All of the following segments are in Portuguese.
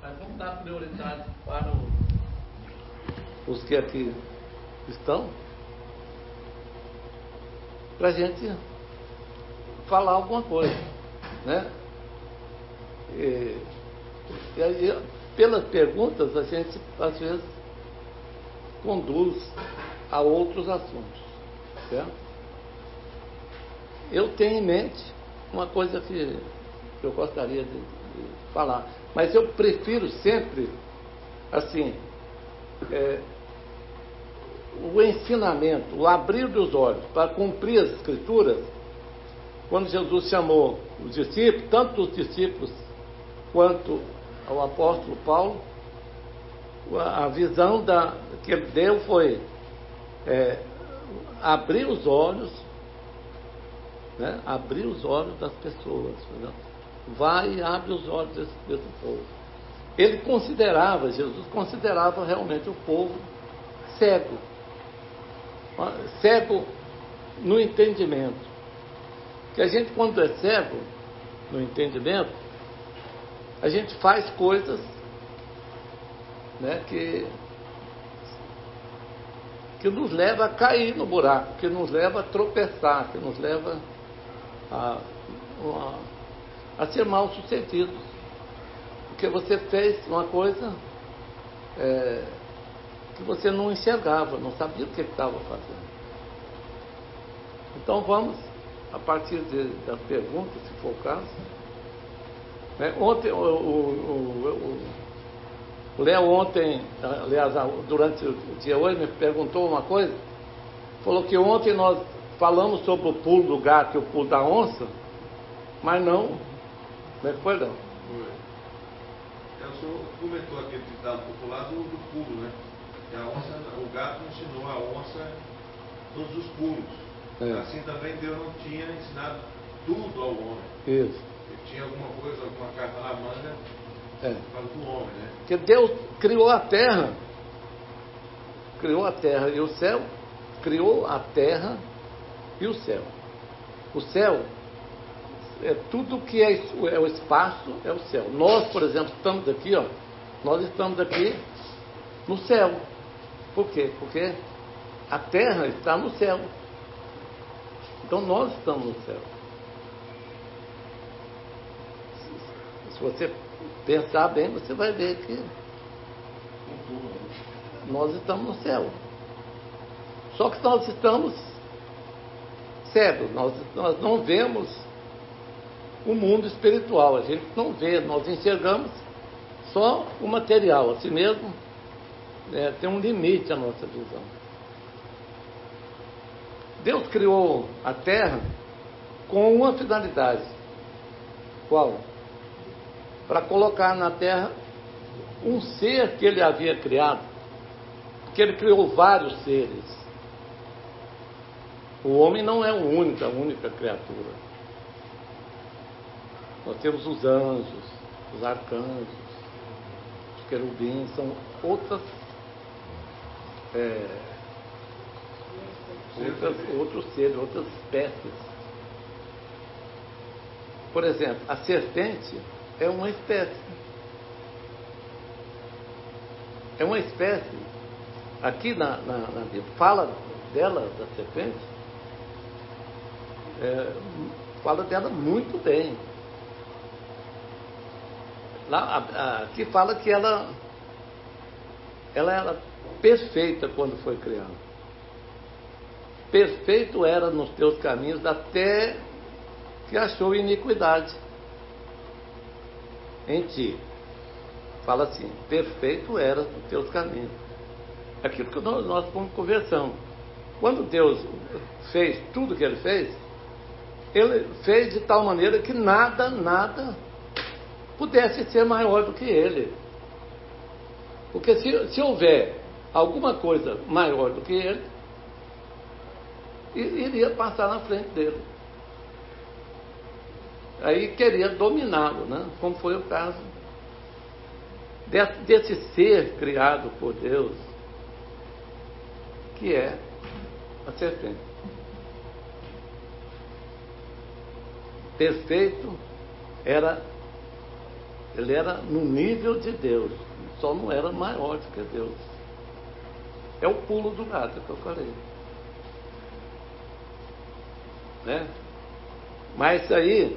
Mas vamos dar prioridade para os que aqui estão, para a gente falar alguma coisa, né? E aí, pelas perguntas, a gente, às vezes, conduz a outros assuntos, certo? Eu tenho em mente uma coisa que eu gostaria de falar, mas eu prefiro sempre, assim, o ensinamento, o abrir dos olhos para cumprir as Escrituras. Quando Jesus chamou os discípulos, tanto os discípulos quanto ao apóstolo Paulo, a visão que ele deu foi abrir os olhos, né? Abrir os olhos das pessoas, né? Vai e abre os olhos desse povo. Jesus considerava realmente o povo cego, cego no entendimento. Que a gente, quando é cego no entendimento, a gente faz coisas, né, que nos leva a cair no buraco, que nos leva a tropeçar, que nos leva a ser mal sucedidos. Porque você fez uma coisa que você não enxergava, não sabia o que estava fazendo. Então vamos, a partir das perguntas, se for o caso. Ontem, o Léo ontem, aliás, durante o dia hoje, me perguntou uma coisa. Falou que ontem nós falamos sobre o pulo do gato e o pulo da onça, mas não. Como é que foi, Léo? O senhor comentou aquele ditado popular do pulo, né? Que a onça, o gato ensinou a onça todos os pulos. Assim também Deus não tinha ensinado tudo ao homem. Isso. Ele tinha alguma coisa, alguma carta na manga para o homem, né? Porque Deus criou a terra e o céu, criou a terra e o céu. O céu é tudo que é o espaço, é o céu. Nós, por exemplo, estamos aqui, nós estamos aqui no céu. Por quê? Porque a terra está no céu. Então nós estamos no céu. Se você pensar bem, você vai ver que nós estamos no céu. Só que nós estamos cegos, nós não vemos o mundo espiritual, a gente não vê, nós enxergamos só o material, assim mesmo, tem um limite a nossa visão. Deus criou a terra com uma finalidade. Qual? Para colocar na terra um ser que ele havia criado, porque ele criou vários seres. O homem não é a única criatura. Nós temos os anjos, os arcanjos, os querubins, são outros seres, outras espécies. Por exemplo, a serpente é uma espécie. É uma espécie. Aqui na Bíblia fala dela, da serpente, fala dela muito bem. Lá, aqui fala que ela era perfeita quando foi criada. Perfeito era nos teus caminhos até que achou iniquidade em ti. Fala assim, perfeito era nos teus caminhos. Aquilo que nós estamos conversando. Quando Deus fez tudo que Ele fez de tal maneira que nada pudesse ser maior do que Ele. Porque se houver alguma coisa maior do que Ele, iria passar na frente dele. Aí queria dominá-lo, né? Como foi o caso desse ser criado por Deus, que é a serpente. Perfeito era Ele era no nível de Deus, só não era maior do que Deus. É o pulo do gato que eu falei. Né? Mas aí,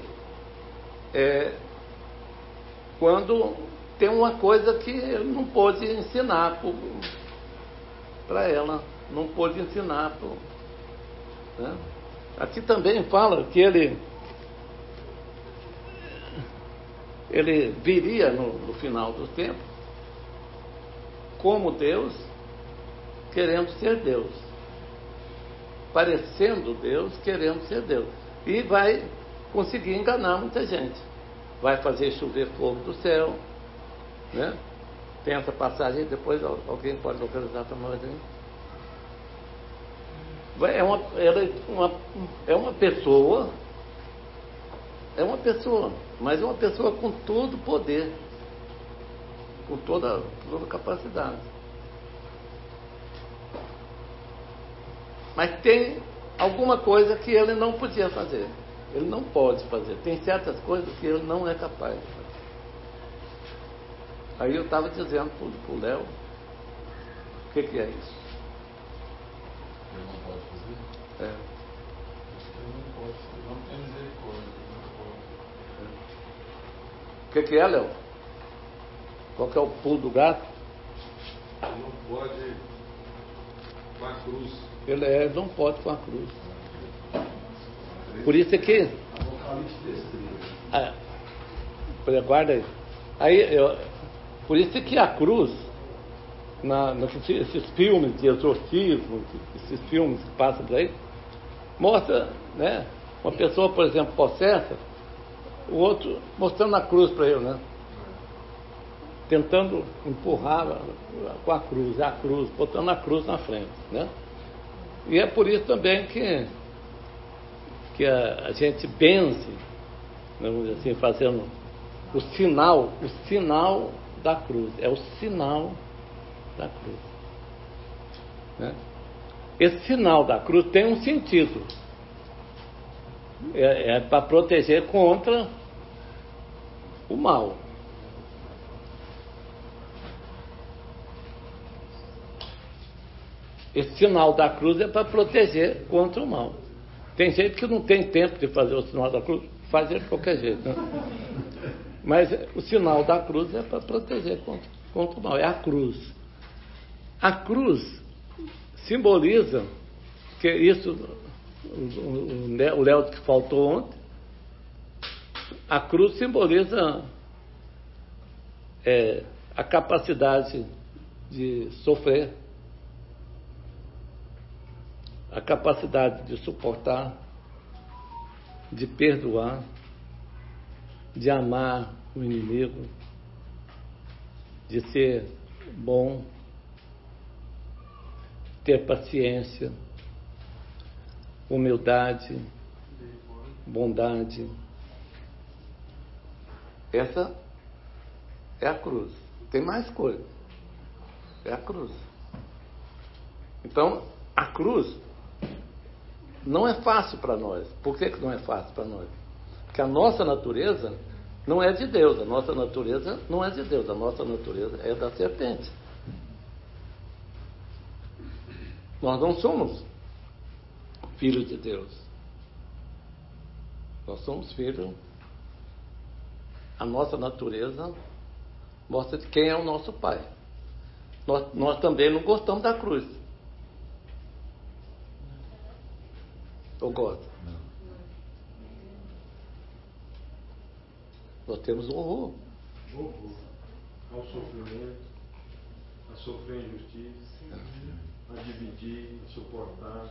quando tem uma coisa que ele não pôde ensinar para ela, não pôde ensinar. Né? Aqui também fala que ele viria no final do tempo como Deus, querendo ser Deus, parecendo Deus, querendo ser Deus, e vai conseguir enganar muita gente, vai fazer chover fogo do céu, né? Tem essa passagem, depois alguém pode localizar para nós aí. É uma pessoa, mas é uma pessoa com todo o poder, com toda a capacidade. Mas tem alguma coisa que ele não podia fazer, ele não pode fazer. Tem certas coisas que ele não é capaz de fazer. Aí eu estava dizendo para o Léo, o que é isso? Ele não pode fazer? Ele não pode, ele não tem misericórdia, ele não pode. O que é, Léo? Qual que é o pulo do gato? Ele não pode com a cruz. Ele não pode com a cruz. Por isso é que... Guarda aí. Por isso é que a cruz, esses filmes de exorcismo, esses filmes que passam por aí, mostra, né, uma pessoa, por exemplo, possessa, o outro mostrando a cruz para ele, né? Tentando empurrar com a cruz, botando a cruz na frente, né? E é por isso também que a gente benze, vamos dizer assim, fazendo o sinal da cruz, é o sinal da cruz, né? Esse sinal da cruz tem um sentido, é para proteger contra o mal. Esse sinal da cruz é para proteger contra o mal. Tem gente que não tem tempo de fazer o sinal da cruz, faz ele de qualquer jeito, né? Mas o sinal da cruz é para proteger contra o mal, é a cruz. A cruz simboliza, que isso o Léo que faltou ontem, a cruz simboliza a capacidade de sofrer, a capacidade de suportar, de perdoar, de amar o inimigo, de ser bom, ter paciência, humildade, bondade. Essa é a cruz. Tem mais coisa. É a cruz. Então, a cruz não é fácil para nós. Por que não é fácil para nós? Porque a nossa natureza não é de Deus. A nossa natureza não é de Deus. A nossa natureza é da serpente. Nós não somos filhos de Deus. Nós somos filhos. A nossa natureza mostra de quem é o nosso Pai. Nós também não gostamos da cruz. Ou gosta? Nós temos horror. Horror ao sofrimento, a sofrer injustiça, a dividir, a suportar.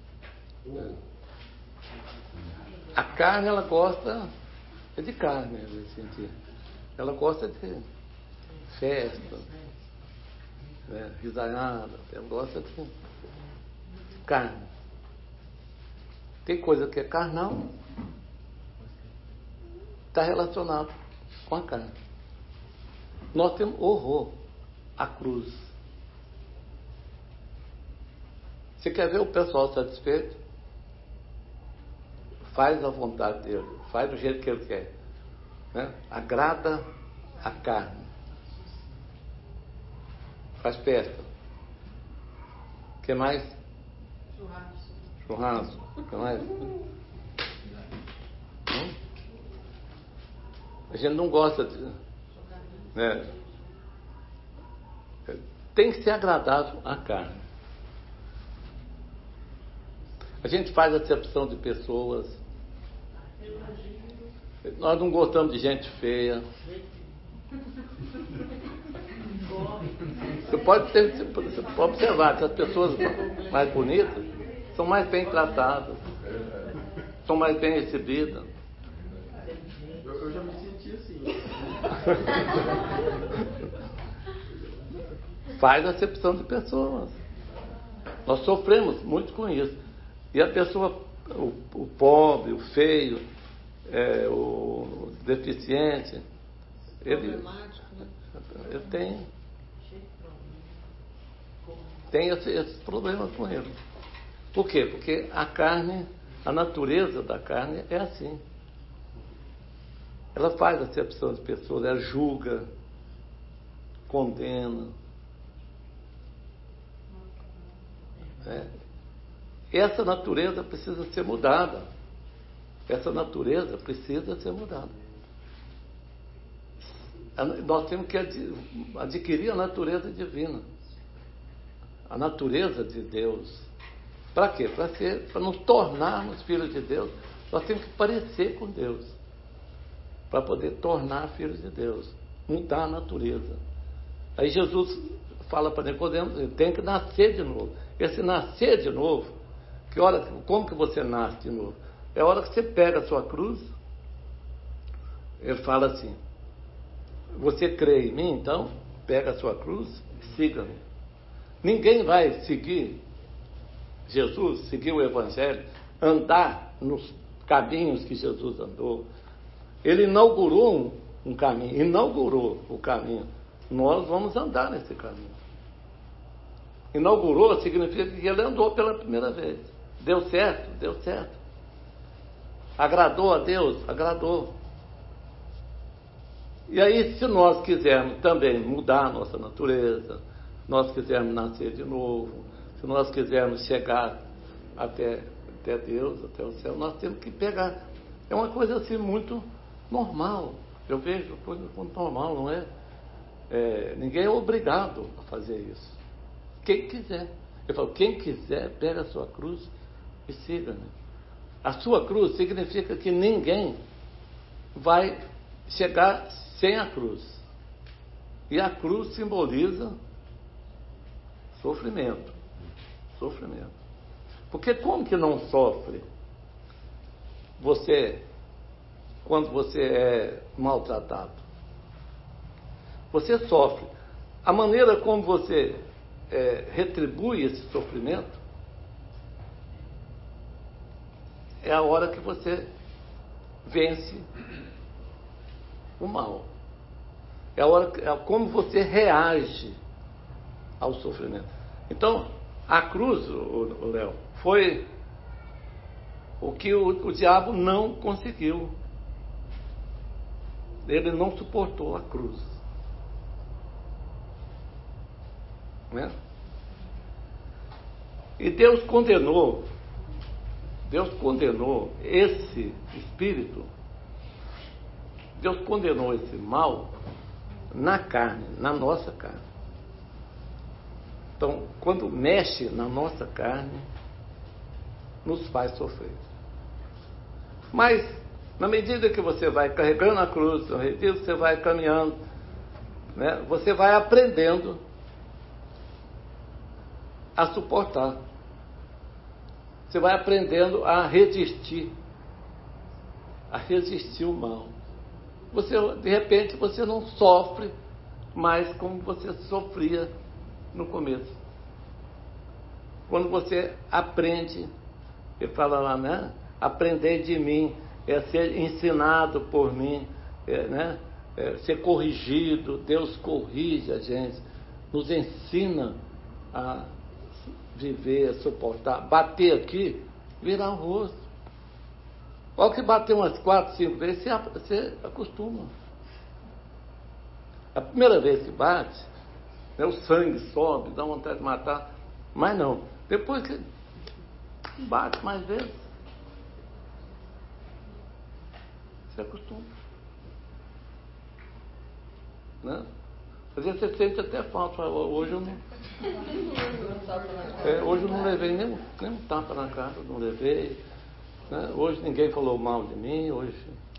A carne, ela gosta de carne, assim, ela gosta de festa, né, risaiada, ela gosta de carne. Tem coisa que é carnal, está relacionado com a carne. Nós temos horror à cruz. Você quer ver o pessoal satisfeito? Faz a vontade dele, faz do jeito que ele quer, né? Agrada a carne. Faz festa. O que mais? Churrasco. O que mais? A gente não gosta de... né? Tem que ser agradável à carne. A gente faz acepção de pessoas. Nós não gostamos de gente feia. Você pode observar que as pessoas mais bonitas são mais bem tratadas, são mais bem recebidas. Eu já me senti assim. Faz acepção de pessoas. Nós sofremos muito com isso. E a pessoa, o pobre, o feio, o deficiente, ele tem esses problemas com ele. Por quê? Porque a carne, a natureza da carne é assim. Ela faz acepção de pessoas, ela julga, condena. Essa natureza precisa ser mudada. Essa natureza precisa ser mudada. Nós temos que adquirir a natureza divina. A natureza de Deus. Para quê? Para nos tornarmos filhos de Deus. Nós temos que parecer com Deus. Para poder tornar filhos de Deus. Mudar a natureza. Aí Jesus fala para Nicodemos, ele tem que nascer de novo. Esse nascer de novo, como que você nasce de novo? É a hora que você pega a sua cruz. Ele fala assim: você crê em mim, então pega a sua cruz e siga-me. Ninguém vai seguir Jesus, seguir o Evangelho, andar nos caminhos que Jesus andou. Ele inaugurou um caminho, inaugurou o caminho. Nós vamos andar nesse caminho. Inaugurou significa que ele andou pela primeira vez. Deu certo? Deu certo. Agradou a Deus? Agradou. E aí, se nós quisermos também mudar a nossa natureza, nós quisermos nascer de novo, se nós quisermos chegar até Deus, até o céu, nós temos que pegar. É uma coisa assim muito normal. Eu vejo coisa muito normal, não é? Ninguém é obrigado a fazer isso. Quem quiser. Eu falo, quem quiser, pega a sua cruz e siga-me. A sua cruz significa que ninguém vai chegar sem a cruz. E a cruz simboliza sofrimento. Sofrimento. Porque como que não sofre você quando você é maltratado? Você sofre. A maneira como você retribui esse sofrimento é a hora que você vence o mal. É como você reage ao sofrimento. Então, a cruz, o Léo, foi o que o diabo não conseguiu. Ele não suportou a cruz. Né? E Deus condenou esse espírito, Deus condenou esse mal na carne, na nossa carne. Então, quando mexe na nossa carne, nos faz sofrer. Mas, na medida que você vai carregando a cruz, na medida que você vai caminhando, né, você vai aprendendo a suportar. Você vai aprendendo a resistir o mal. De repente, você não sofre mais como você sofria no começo. Quando você aprende, ele fala lá, né? Aprender de mim, ser ensinado por mim, né? Ser corrigido. Deus corrige a gente, nos ensina a viver, a suportar. Bater aqui, virar o rosto. Olha que bater umas 4, 5 vezes, você acostuma. A primeira vez que bate, né, o sangue sobe, dá vontade de matar, mas não. Depois que bate mais vezes, você acostuma. Né? Às vezes você sente até falta. Hoje eu não. Hoje eu não levei nem um tapa na cara, não levei. Né? Hoje ninguém falou mal de mim, hoje.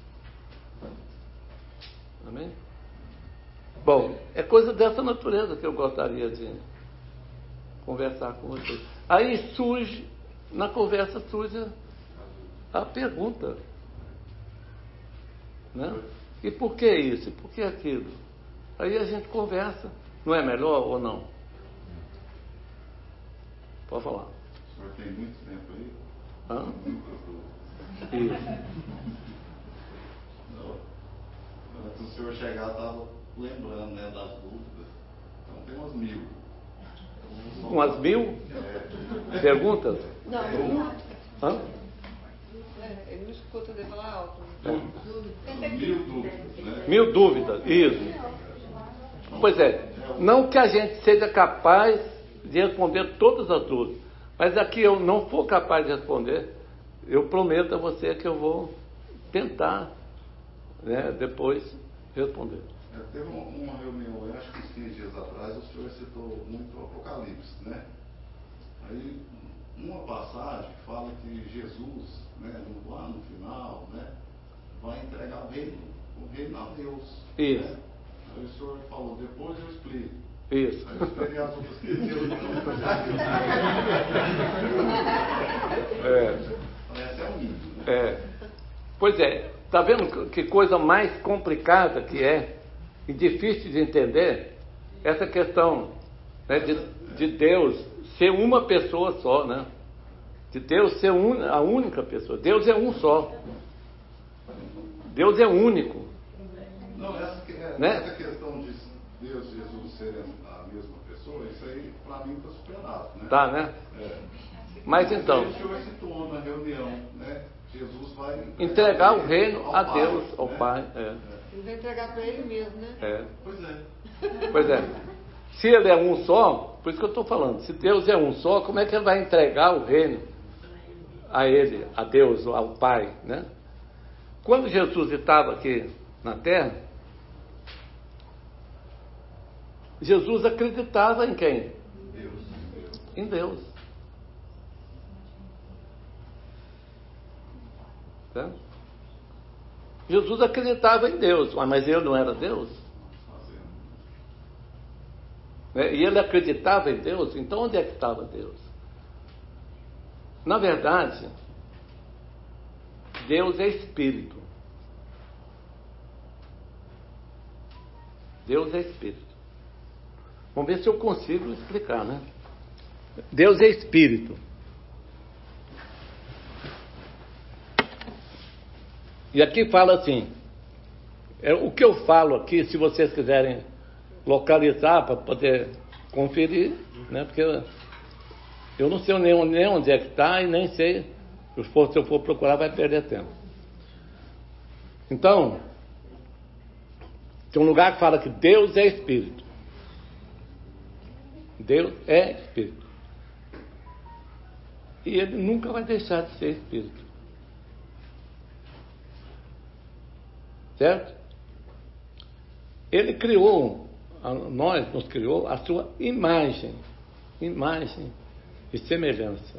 Amém? Bom, é coisa dessa natureza que eu gostaria de conversar com vocês. Aí surge, na conversa surge a pergunta. Né? E por que isso? E por que aquilo? Aí a gente conversa. Não é melhor ou não? Pode falar. O senhor tem muito tempo aí? Hã? Isso. Antes do senhor chegar, eu estava lembrando, né, das dúvidas. Então tem umas 1000. Umas 1000? Perguntas? Não. Hã? Ele não escuta ele falar alto. 1000 dúvidas, né? 1000 dúvidas, isso. Pois é, não que a gente seja capaz de responder todas as dúvidas, mas aqui eu não for capaz de responder, eu prometo a você que eu vou tentar, né, depois responder. Teve uma reunião, eu acho que uns 15 dias atrás, o senhor citou muito o Apocalipse, né? Aí, uma passagem fala que Jesus, né, lá no final, né, vai entregar o reino a Deus. Isso. Né? Aí o senhor falou, depois eu explico. Isso. Aí eu esperei as outras 15 dias. Essa é o nível, né? Pois é, está vendo que coisa mais complicada que é e difícil de entender essa questão, né, de Deus ser uma pessoa só, né? De Deus ser a única pessoa. Deus é um só. Deus é único. Não, né? Essa questão de Deus e Jesus serem a mesma pessoa, isso aí para mim está superado, né? Tá, né? Mas então, o senhor citou na reunião, né? Jesus vai entregar o reino a Deus, ao né? Pai. Ele vai entregar para ele mesmo, né? Pois é. Se ele é um só, por isso que eu estou falando, se Deus é um só, como é que ele vai entregar o reino a ele, a Deus, ao Pai, né? Quando Jesus estava aqui na Terra, Jesus acreditava em quem? Em Deus. Tá? Jesus acreditava em Deus, mas ele não era Deus. E ele acreditava em Deus, então onde é que estava Deus? Na verdade, Deus é Espírito. Deus é Espírito. Vamos ver se eu consigo explicar, né? Deus é Espírito. E aqui fala assim, o que eu falo aqui, se vocês quiserem localizar para poder conferir, né? Porque eu não sei nem onde é que está e nem sei, se eu for procurar vai perder tempo. Então, tem um lugar que fala que Deus é Espírito. Deus é Espírito. E ele nunca vai deixar de ser Espírito. Certo? Ele criou, nos criou a sua imagem e semelhança.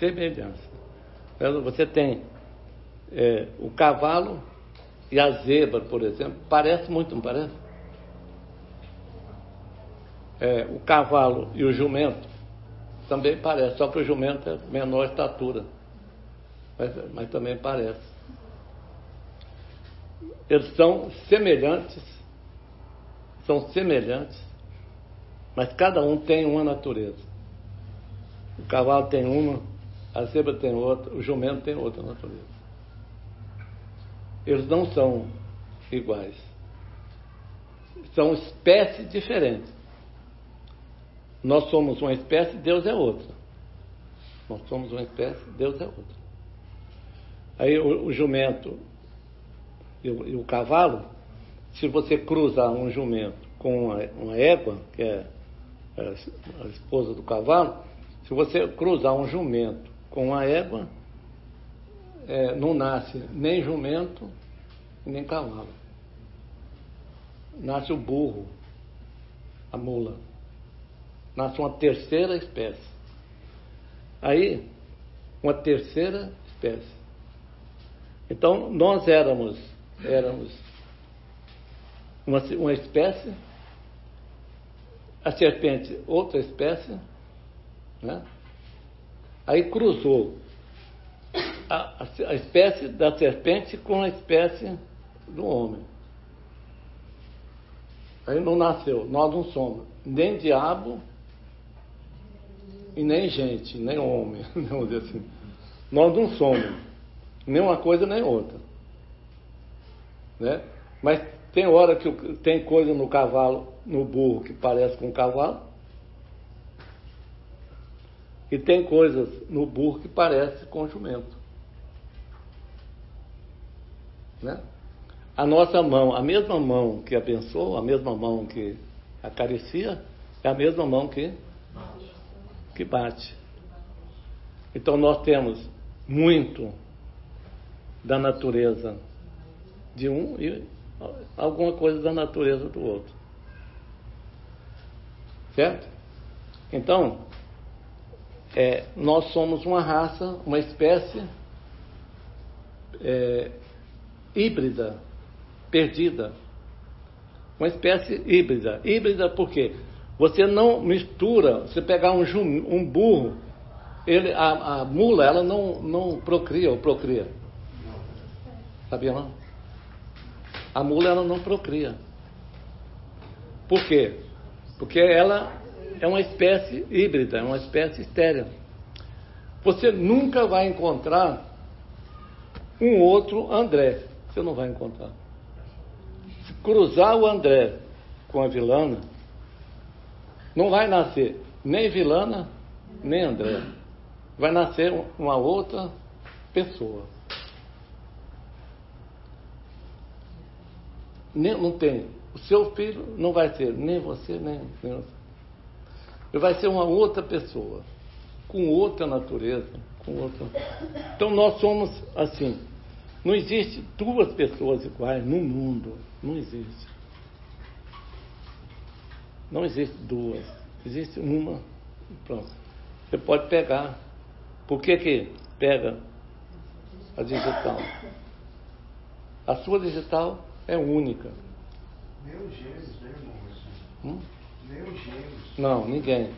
Você tem o cavalo e a zebra, por exemplo, parece muito, não parece? O cavalo e o jumento também parece, só que o jumento é menor estatura, mas também parece. Eles são semelhantes, mas cada um tem uma natureza. O cavalo tem uma, a zebra tem outra, o jumento tem outra natureza. Eles não são iguais. São espécies diferentes. Nós somos uma espécie, Deus é outra. Nós somos uma espécie, Deus é outra. Aí o jumento e o cavalo se você cruzar um jumento com uma égua, que é a esposa do cavalo, se você cruzar um jumento com uma égua, não nasce nem jumento, nem cavalo. Nasce o burro, a mula. Nasce uma terceira espécie. Aí, uma terceira espécie. Então, nós éramos uma espécie, a serpente outra espécie, né? Aí cruzou a espécie da serpente com a espécie do homem. Aí não nasceu, nós não somos nem diabo e nem gente, nem homem, vamos dizer assim. Nós não somos nem uma coisa nem outra, né? Mas tem hora que tem coisa no cavalo, no burro, que parece com um cavalo, e tem coisas no burro que parece com um jumento, né? A nossa mão, a mesma mão que abençoa, a mesma mão que acaricia, é a mesma mão que bate. Então nós temos muito da natureza de um e alguma coisa da natureza do outro. Certo? Então, nós somos uma raça, uma espécie híbrida, perdida. Uma espécie híbrida. Híbrida por quê? Você não mistura, você pegar um burro, a mula, ela não procria ou procria. Sabia não? A mula, ela não procria. Por quê? Porque ela é uma espécie híbrida, é uma espécie estéril. Você nunca vai encontrar um outro André. Você não vai encontrar. Se cruzar o André com a vilana, não vai nascer nem vilana, nem André. Vai nascer uma outra pessoa. Não tem. O seu filho não vai ser nem você, nem você. Ele vai ser uma outra pessoa, com outra natureza, com outra. Então nós somos assim. Não existe duas pessoas iguais no mundo. Não existe. Não existe duas. Existe uma. Pronto. Você pode pegar. Por que pega a digital? A sua digital é única. Nem os gêmeos, né, irmão? Nem os gêmeos. Não, ninguém.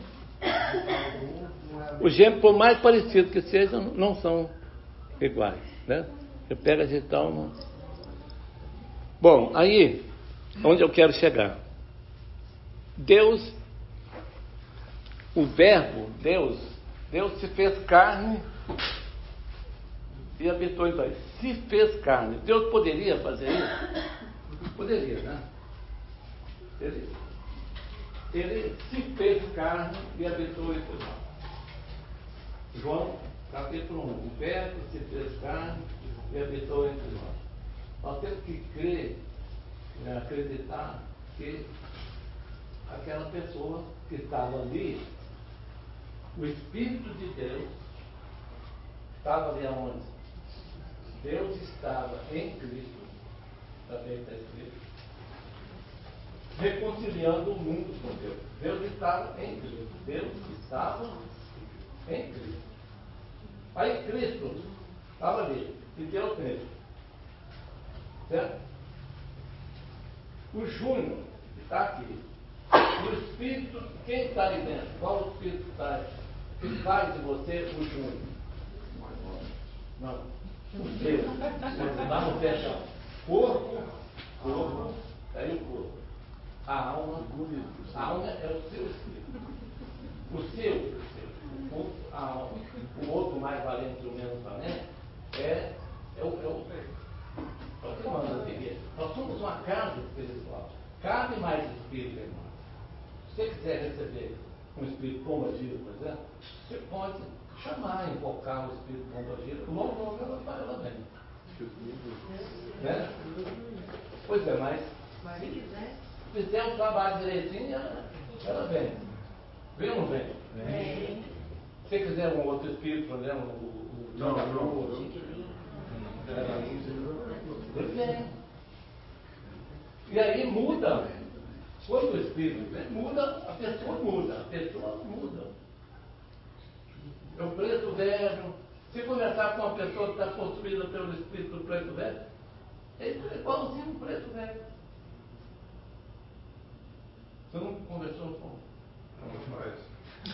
Os gêmeos, por mais parecidos que sejam, não são iguais, né? Você pega a digital, não. Bom, aí, onde eu quero chegar? Deus, o verbo, Deus se fez carne e habitou em nós. Se fez carne. Deus poderia fazer isso? Poderia, né? Ele se fez carne e habitou entre nós. João, capítulo 1. O verbo se fez carne e habitou entre nós. Nós temos que crer, acreditar que aquela pessoa que estava ali, o Espírito de Deus, estava ali aonde? Deus estava em Cristo, também está escrito, reconciliando o mundo com Deus. Deus estava em Cristo. Deus estava em Cristo. Aí Cristo estava ali, e deu Cristo. Certo? O Júnior está aqui. O Espírito, quem está ali dentro? Qual o Espírito que está aí? Que faz de você o Júnior? Não. O seu. Lá no fecha. Corpo. Aí o corpo. A alma é o seu espírito. O seu, a alma. O outro mais valente ou menos valente é o que manda seguir. Nós somos uma casa espiritual. Cabe mais espírito, irmão. Se você quiser receber um espírito pombagira, por exemplo, você pode chamar, invocar o espírito pombagira, logo ela vem. Né? Pois é, mas Mas se quiser. Se fizer um trabalho direitinho, ela vem. Vem ou não vem? Vem. Se você quiser um outro espírito, por exemplo, o ele vem. E aí muda. Quando o espírito vem, muda, a pessoa muda. É o preto velho. Se conversar com uma pessoa que está possuída pelo espírito do preto velho, ele é igualzinho um preto velho. Você não conversou com? Não faz.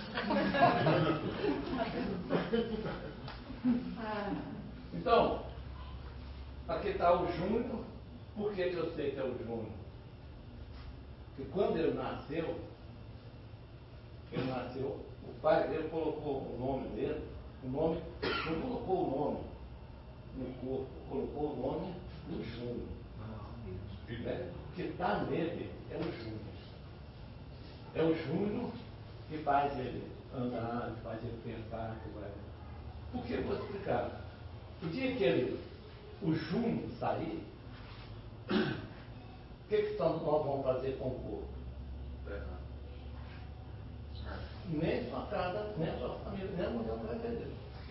Então, aqui está o Júnior. Por que eu sei que é o Júnior? Porque quando ele nasceu, o pai dele colocou o nome dele, não colocou o nome no corpo, colocou o nome no Júnior. Né? O que está nele é o Júnior. É o Júnior que faz ele andar, que faz ele pensar. Por que eu vou explicar? O dia que o Júnior sair, o que nós vamos fazer com o corpo? Nem sua casa, nem sua família, nem a mulher vai ver.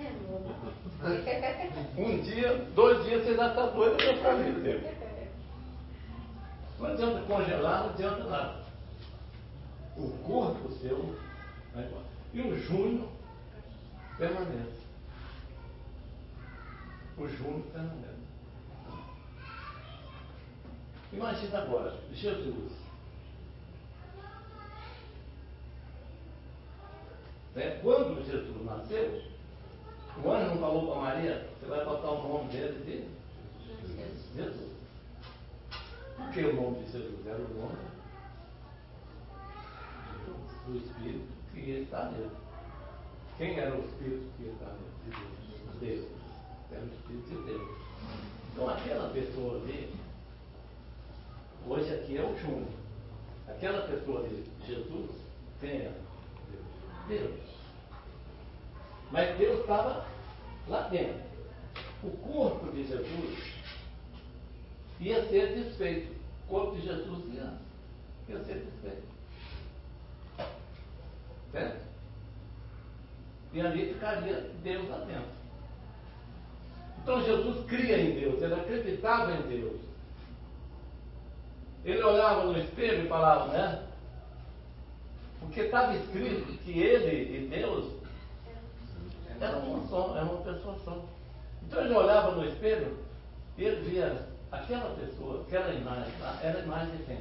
Um dia, 2 dias, você já está doido para a família dele. Não adianta congelar, não adianta nada. O corpo seu, né? E o Júnior permanece. O Júnior permanece. Imagina agora, Jesus. Né? Quando Jesus nasceu, o anjo não falou para Maria, você vai botar o nome dele de Jesus. Por que o nome de Jesus? Era o nome do Espírito que ia estar nele. Quem era o Espírito que ia estar nele? Deus. Era o Espírito de Deus. Então aquela pessoa ali, hoje aqui é o Júnior. Aquela pessoa ali, Jesus, quem era? Deus. Mas Deus estava lá dentro. O corpo de Jesus ia ser desfeito. O corpo de Jesus ia ser desfeito. Certo? E ali ficaria Deus lá dentro. Então Jesus cria em Deus, ele acreditava em Deus. Ele olhava no espelho e falava, né? Porque estava escrito que ele e Deus eram uma só, era uma pessoa só. Então ele olhava no espelho e ele via aquela pessoa, aquela imagem lá, era a imagem de quem?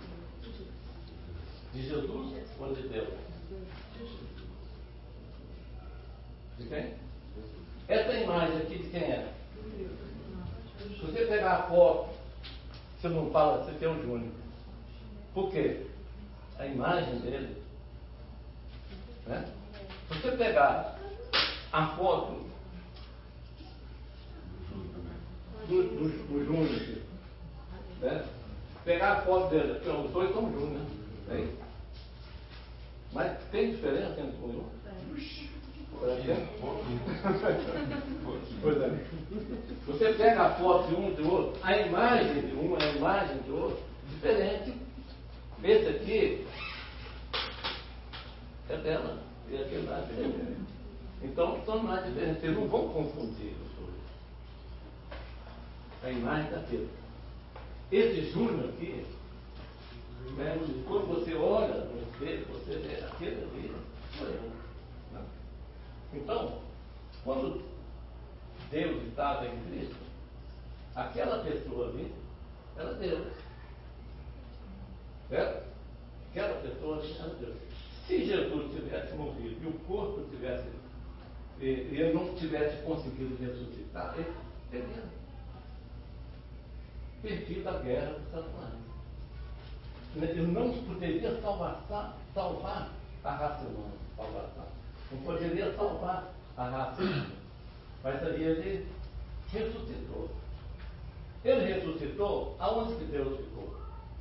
De Jesus ou de Deus? De quem? Essa imagem aqui de quem é? Se você pegar a foto, você não fala, você tem o Júnior. Por quê? A imagem dele. Né? Se você pegar a foto do Júnior aqui, né? Pegar a foto dele, porque os dois são Júnior, né? Mas tem diferença entre um e outro? Pois é. Você pega a foto de um e do outro, a imagem de um é a imagem do outro, diferente. Esse aqui é dela, e aquele lá é dele. Então são imagens diferentes, vocês não vão confundir os dois. A imagem daquele. Esse Júnior aqui, né, quando você olha no espelho, você vê aquele ali, sou eu. Né? Então, quando Deus estava em Cristo, aquela pessoa ali era Deus. Certo? Aquela pessoa ali era Deus. Se Jesus tivesse morrido e o corpo tivesse, ele não tivesse conseguido ressuscitar, ele teria perdido a guerra do Satanás. Ele não poderia salvar a raça humana. Não poderia salvar a raça humana. Mas ali ele ressuscitou. Ele ressuscitou, aonde que Deus ficou?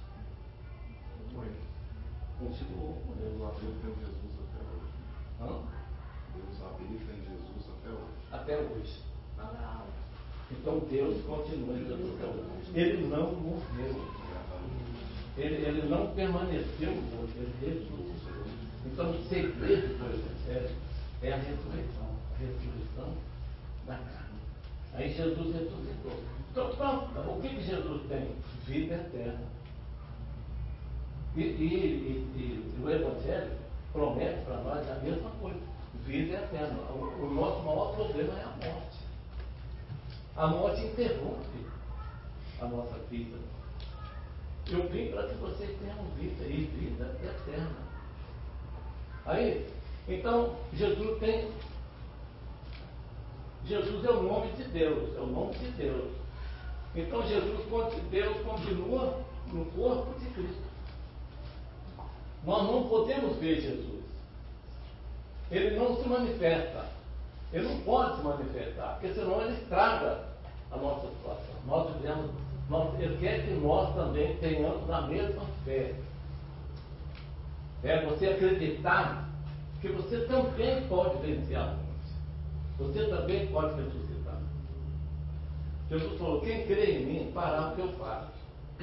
Continuou. Deus habita em Jesus até hoje. Hã? Deus habita em Jesus até hoje. Até hoje. Então Deus continua em Jesus até hoje. Ele não morreu. ele não permaneceu morto, ele ressuscitou. Então o segredo do Evangelho é a ressurreição da carne. Aí Jesus ressuscitou. Então, o que Jesus tem? Vida eterna. E o Evangelho promete para nós a mesma coisa, vida eterna. O nosso maior problema é a morte. A morte interrompe a nossa vida. Eu vim para que vocês tenham vida, e vida eterna. Aí, então, Jesus é o nome de Deus, é o nome de Deus. Então, Deus continua no corpo de Cristo. Nós não podemos ver Jesus. Ele não se manifesta. Ele não pode se manifestar, porque senão ele estraga a nossa situação. Ele quer que nós também tenhamos a mesma fé. É você acreditar que você também pode vencer a morte. Você também pode ressuscitar. Jesus falou, quem crê em mim, fará o que eu faço.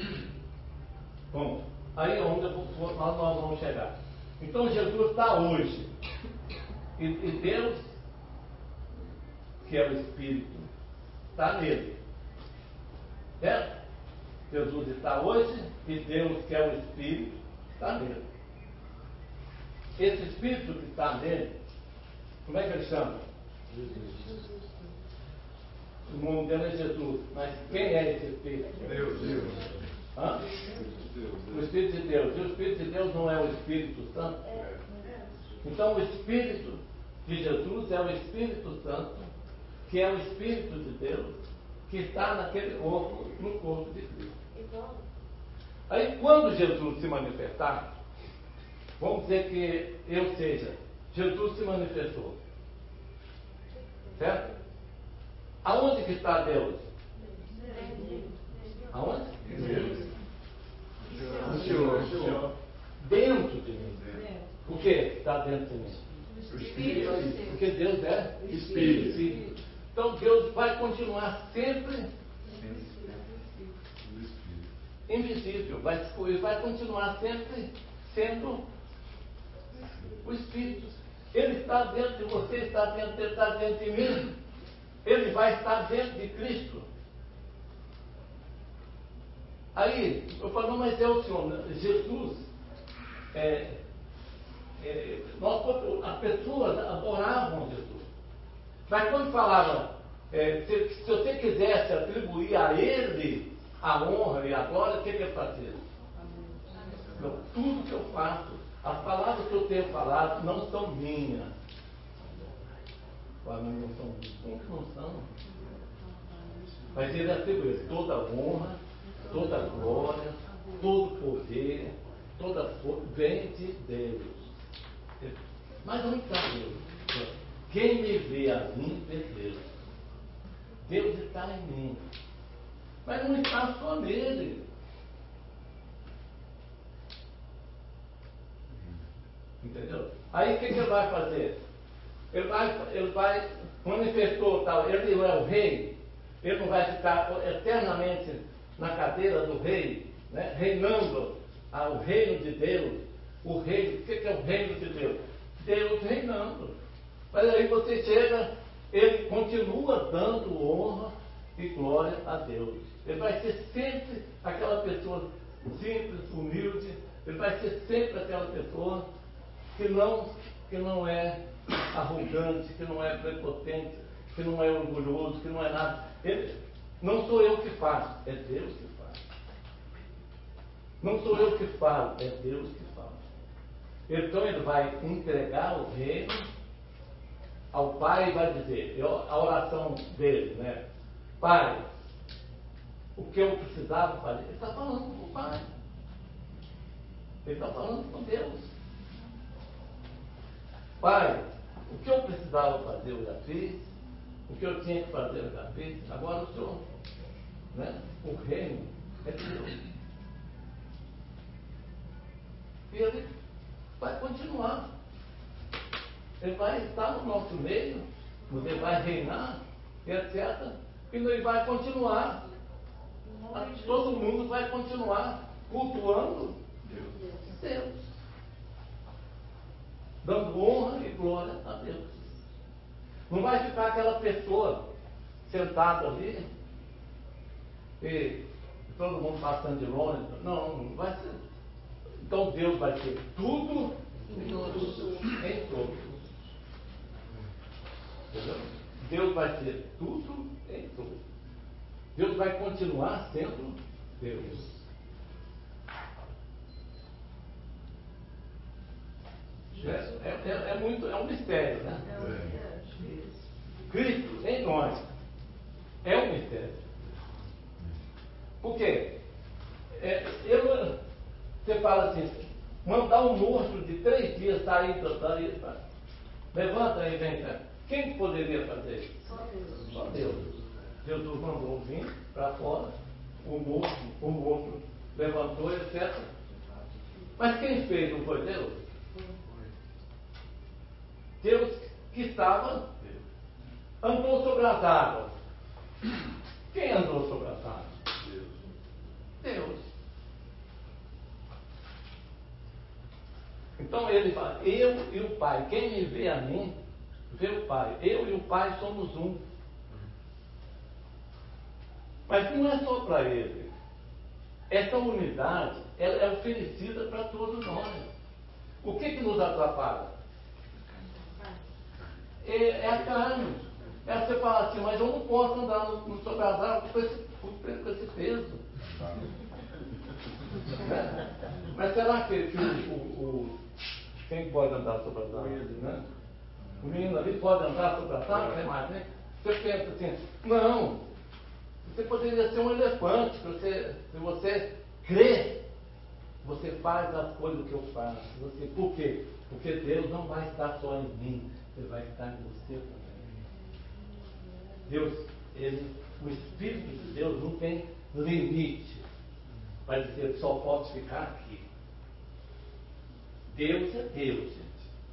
Bom, aí é onde nós vamos chegar. Então Jesus está hoje. E Deus, que é o Espírito, está nele. Certo? Jesus está hoje e Deus, que é o Espírito, está nele. Esse Espírito que está nele, como é que ele chama? Jesus. O nome dele é Jesus. Mas quem é esse Espírito? Deus. Hã? O Espírito de Deus. E o Espírito de Deus não é o Espírito Santo? Então o Espírito de Jesus é o Espírito Santo, que é o Espírito de Deus, que está naquele corpo, no corpo de Cristo. Aí quando Jesus se manifestar, vamos dizer que Jesus se manifestou. Certo? Aonde que está Deus? Aonde? Deus. Dentro de mim. O que está dentro de mim? O Espírito. Porque Deus é Espírito. Então Deus vai continuar sempre invisível. Vai continuar sempre sendo o Espírito. Ele está dentro de você, ele está dentro de mim. Ele vai estar dentro de Cristo. Aí, eu falo, não, mas é o Senhor. Jesus, as pessoas adoravam Jesus. Mas quando falava, se você quisesse atribuir a Ele a honra e a glória, o que ele fazia? Não, tudo que eu faço, as palavras que eu tenho falado não são minhas. Não são, como que não são? Mas ele atribui toda a honra, toda a glória, todo o poder, toda a força vem de Deus. Mas onde está Deus? Quem me vê a mim, vê Deus. Deus está em mim. Mas não está só nele. Entendeu? Aí o que ele vai fazer? Ele vai manifestou tal, ele não é o rei, ele não vai ficar eternamente na cadeira do rei, né, reinando o reino de Deus. O reino, o que é o reino de Deus? Deus reinando. Mas aí você chega, ele continua dando honra e glória a Deus. Ele vai ser sempre aquela pessoa simples, humilde, ele vai ser sempre aquela pessoa que não é arrogante, que não é prepotente, que não é orgulhoso, que não é nada. Não sou eu que faço, é Deus que faz. Não sou eu que falo, é Deus que fala. Então ele vai entregar o reino ao Pai e vai dizer, a oração dele, né? Pai, o que eu precisava fazer? Ele está falando com o Pai. Ele está falando com Deus. Pai, o que eu precisava fazer eu já fiz, o que eu tinha que fazer eu já fiz, agora o Senhor, né? O reino é Deus. E ele vai continuar. Ele vai estar no nosso meio, ele vai reinar, etc. E ele vai continuar. Todo mundo vai continuar cultuando Deus, dando honra e glória a Deus. Não vai ficar aquela pessoa sentada ali e todo mundo passando de longe. Não vai ser. Então Deus vai ser tudo em todos. Entendeu? Deus vai ser tudo em todos. Deus vai continuar sendo Deus. É um mistério, né? Cristo em nós é um mistério. Por quê? Você fala assim, mandar um morto de 3 dias sair, levanta aí, vem cá. Quem poderia fazer isso? Só Deus. Jesus mandou vir para fora, o morto levantou, etc. Mas quem fez não foi Deus? Deus que estava, andou sobre as águas. Quem andou sobre as águas? Deus. Então ele fala, eu e o Pai. Quem me vê a mim, vê o Pai. Eu e o Pai somos um. Mas não é só para ele. Essa unidade, ela é oferecida para todos nós. O que nos atrapalha? É a carne. É você falar assim, mas eu não posso andar no sobre as águas com esse peso. Mas será que quem pode andar sobre as águas? Né? O menino ali pode andar sobre as águas? Né? Você pensa assim, não, você poderia ser um elefante, se você crê, você faz as coisas que eu faço. Por quê? Porque Deus não vai estar só em mim, Ele vai estar em você também. Deus, o Espírito de Deus não tem limite. Vai dizer, só posso ficar aqui. Deus é Deus, gente.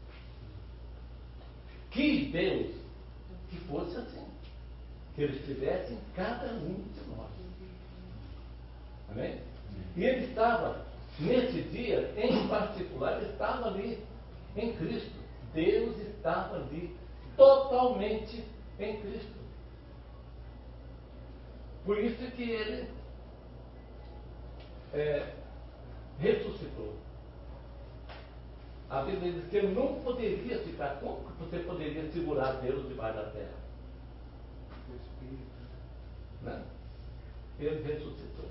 Que Deus que fosse assim. Que Ele estivesse em cada um de nós. Amém? E Ele estava, nesse dia, em particular, Ele estava ali, em Cristo. Deus estava ali, totalmente em Cristo. Por isso que Ele ressuscitou. A Bíblia diz que Ele não poderia ficar. Como que você poderia segurar Deus debaixo da terra? O Espírito. Né? Ele ressuscitou.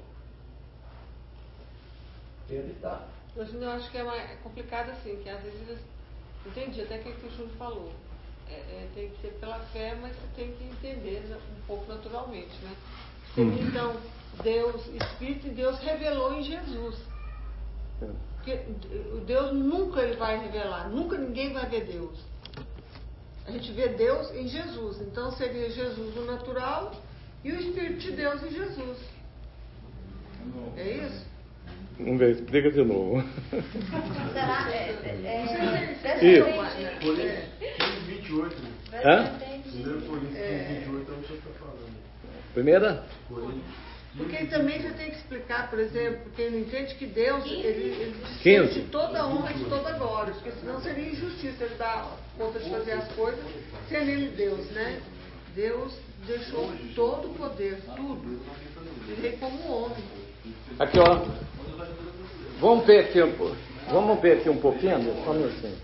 Ele está. Eu acho que é complicado assim, que às vezes entendi até o que o Júlio falou. Tem que ser pela fé, mas você tem que entender um pouco naturalmente, né? Então, Deus, Espírito de Deus revelou em Jesus. Porque Deus nunca Ele vai revelar, nunca ninguém vai ver Deus. A gente vê Deus em Jesus. Então seria Jesus o natural e o Espírito de Deus em Jesus. É isso? Vamos ver, explica de novo. Será? Isso. Coríntios 28. Hã? 1 Coríntios 28 é o que você está falando. Primeira? Porque também você tem que explicar, por exemplo, porque ele entende que Deus, ele dispõe de toda honra e de toda glória, porque senão seria injustiça ele dar conta de fazer as coisas sendo ele Deus, né? Deus deixou todo o poder, tudo. Ele veio como homem. Aqui, ó. Vamos ver aqui um pouquinho, só um minutinho.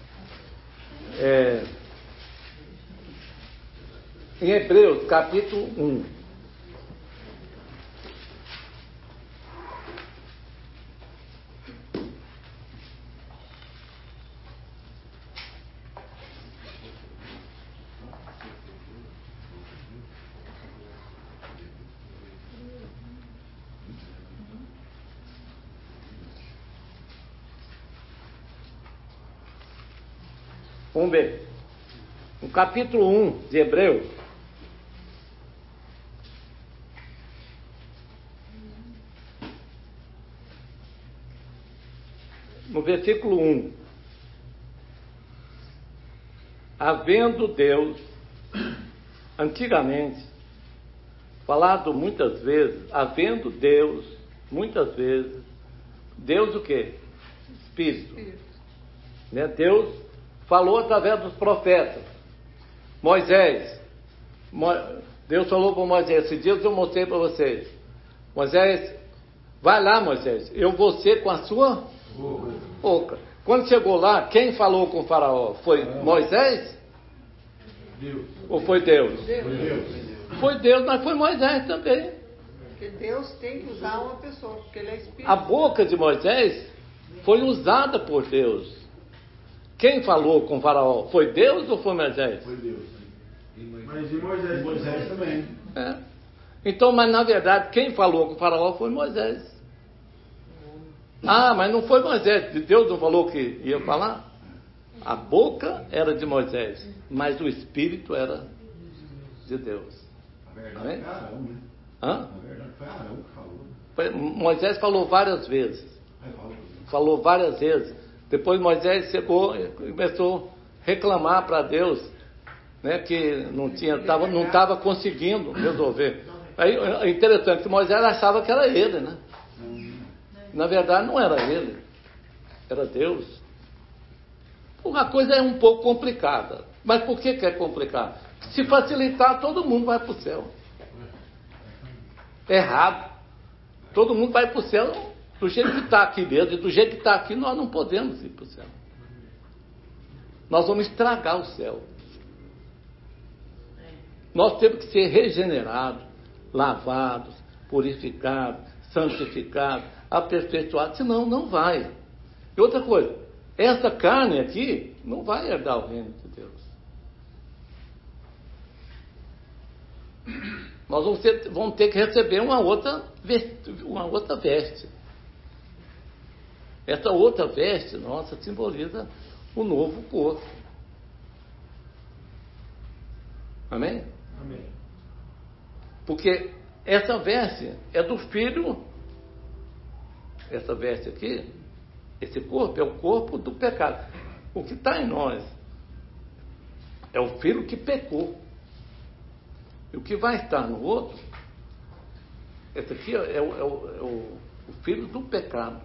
Em Hebreus, capítulo 1. Vamos ver. No capítulo 1 de Hebreus, no versículo 1, havendo Deus, antigamente, falado muitas vezes, havendo Deus, muitas vezes, Deus o quê? Espírito. Né? Deus falou através dos profetas. Moisés, Deus falou para Moisés, esses dias eu mostrei para vocês. Moisés, vai lá, Moisés, eu vou ser com a sua boca. Quando chegou lá, quem falou com o faraó? Foi Moisés? Deus. Ou foi Deus? Deus. Foi Deus, mas foi Moisés também. Porque Deus tem que usar uma pessoa, porque ele é espírito. A boca de Moisés foi usada por Deus. Quem falou com o faraó? Foi Deus ou foi Moisés? Foi Deus. Mas e Moisés? Moisés também. É. Então, mas na verdade, quem falou com o faraó foi Moisés. Ah, mas não foi Moisés. Deus não falou que ia falar? A boca era de Moisés, mas o espírito era de Deus. A verdade foi Arão, né? Hã? A verdade foi Arão que falou. Moisés falou várias vezes. Falou várias vezes. Depois Moisés chegou e começou a reclamar para Deus, né, que não estava conseguindo resolver. Aí é interessante que Moisés achava que era ele, né? Na verdade não era ele, era Deus. A coisa é um pouco complicada. Mas por que é complicado? Se facilitar, todo mundo vai para o céu. Errado. Todo mundo vai para o céu do jeito que está aqui mesmo. E do jeito que está aqui, nós não podemos ir para o céu. Nós vamos estragar o céu. Nós temos que ser regenerados, lavados, purificados, santificados, aperfeiçoados. Senão, não vai. E outra coisa, essa carne aqui não vai herdar o reino de Deus. Nós vamos ter que receber uma outra veste. Essa outra veste nossa simboliza o novo corpo. Amém? Amém. Porque essa veste é do filho. Essa veste aqui, esse corpo é o corpo do pecado. O que está em nós é o filho que pecou. E o que vai estar no outro, esse aqui é o filho do pecado.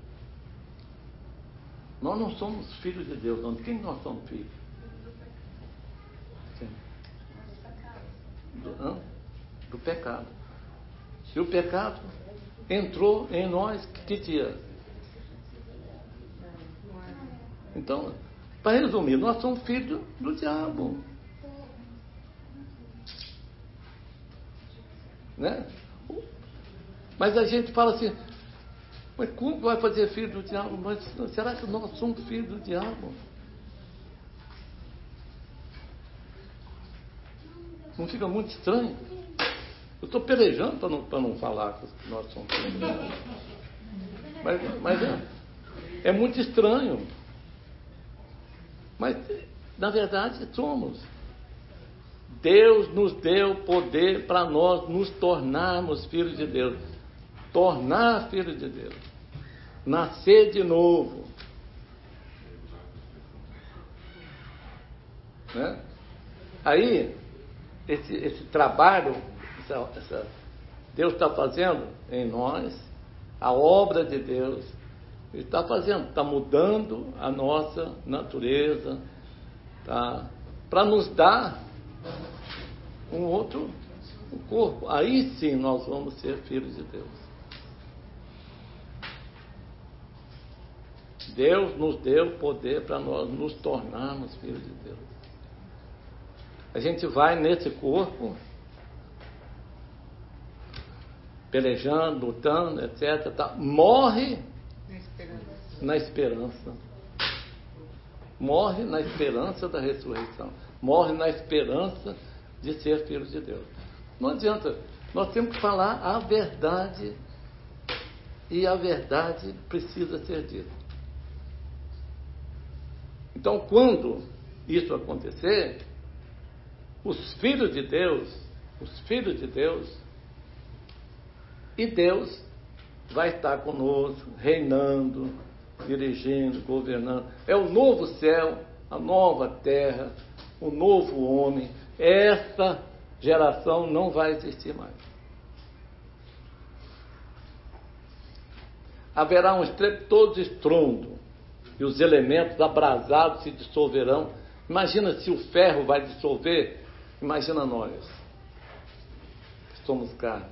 Nós não somos filhos de Deus, não. De quem nós somos filhos? Do pecado. E o pecado entrou em nós que dia? Então, para resumir, nós somos filhos do diabo. Né? Mas a gente fala assim, mas como vai fazer filho do diabo? Mas será que nós somos filhos do diabo? Não fica muito estranho? Eu estou pelejando para não falar que nós somos filhos do diabo. Mas é muito estranho. Mas, na verdade, somos. Deus nos deu poder para nós nos tornarmos filhos de Deus. Tornar filho de Deus. Nascer de novo. Né? Aí, esse trabalho, Deus está fazendo em nós, a obra de Deus, Ele está fazendo, está mudando a nossa natureza, tá? Para nos dar um outro corpo. Aí sim nós vamos ser filhos de Deus. Deus nos deu poder para nós nos tornarmos filhos de Deus. A gente vai nesse corpo, pelejando, lutando, etc. Tá? Morre na esperança. Morre na esperança da ressurreição. Morre na esperança de ser filho de Deus. Não adianta. Nós temos que falar a verdade. E a verdade precisa ser dita. Então, quando isso acontecer, os filhos de Deus, e Deus vai estar conosco, reinando, dirigindo, governando. É o novo céu, a nova terra, o novo homem. Essa geração não vai existir mais. haverá um estrepitoso estrondo, e os elementos abrasados se dissolverão. Imagina se o ferro vai dissolver, imagina nós, que somos carne.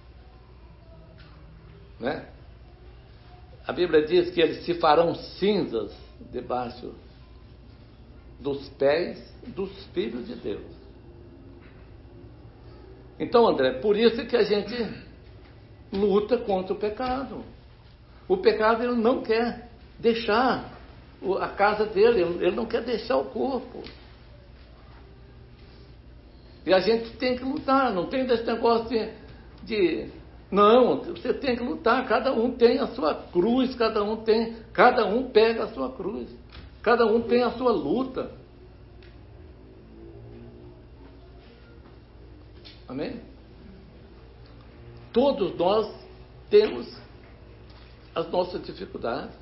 Né? A Bíblia diz que eles se farão cinzas debaixo dos pés dos filhos de Deus. Então, André, por isso que a gente luta contra o pecado. O pecado, ele não quer deixar a casa dele, ele não quer deixar o corpo. E a gente tem que lutar, não tem desse negócio não, você tem que lutar, cada um tem a sua cruz, cada um pega a sua cruz, cada um tem a sua luta. Amém? Todos nós temos as nossas dificuldades.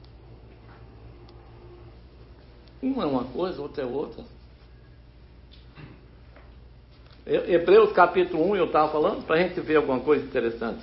Uma é uma coisa, outra é outra. Hebreus capítulo 1, eu estava falando, para a gente ver alguma coisa interessante.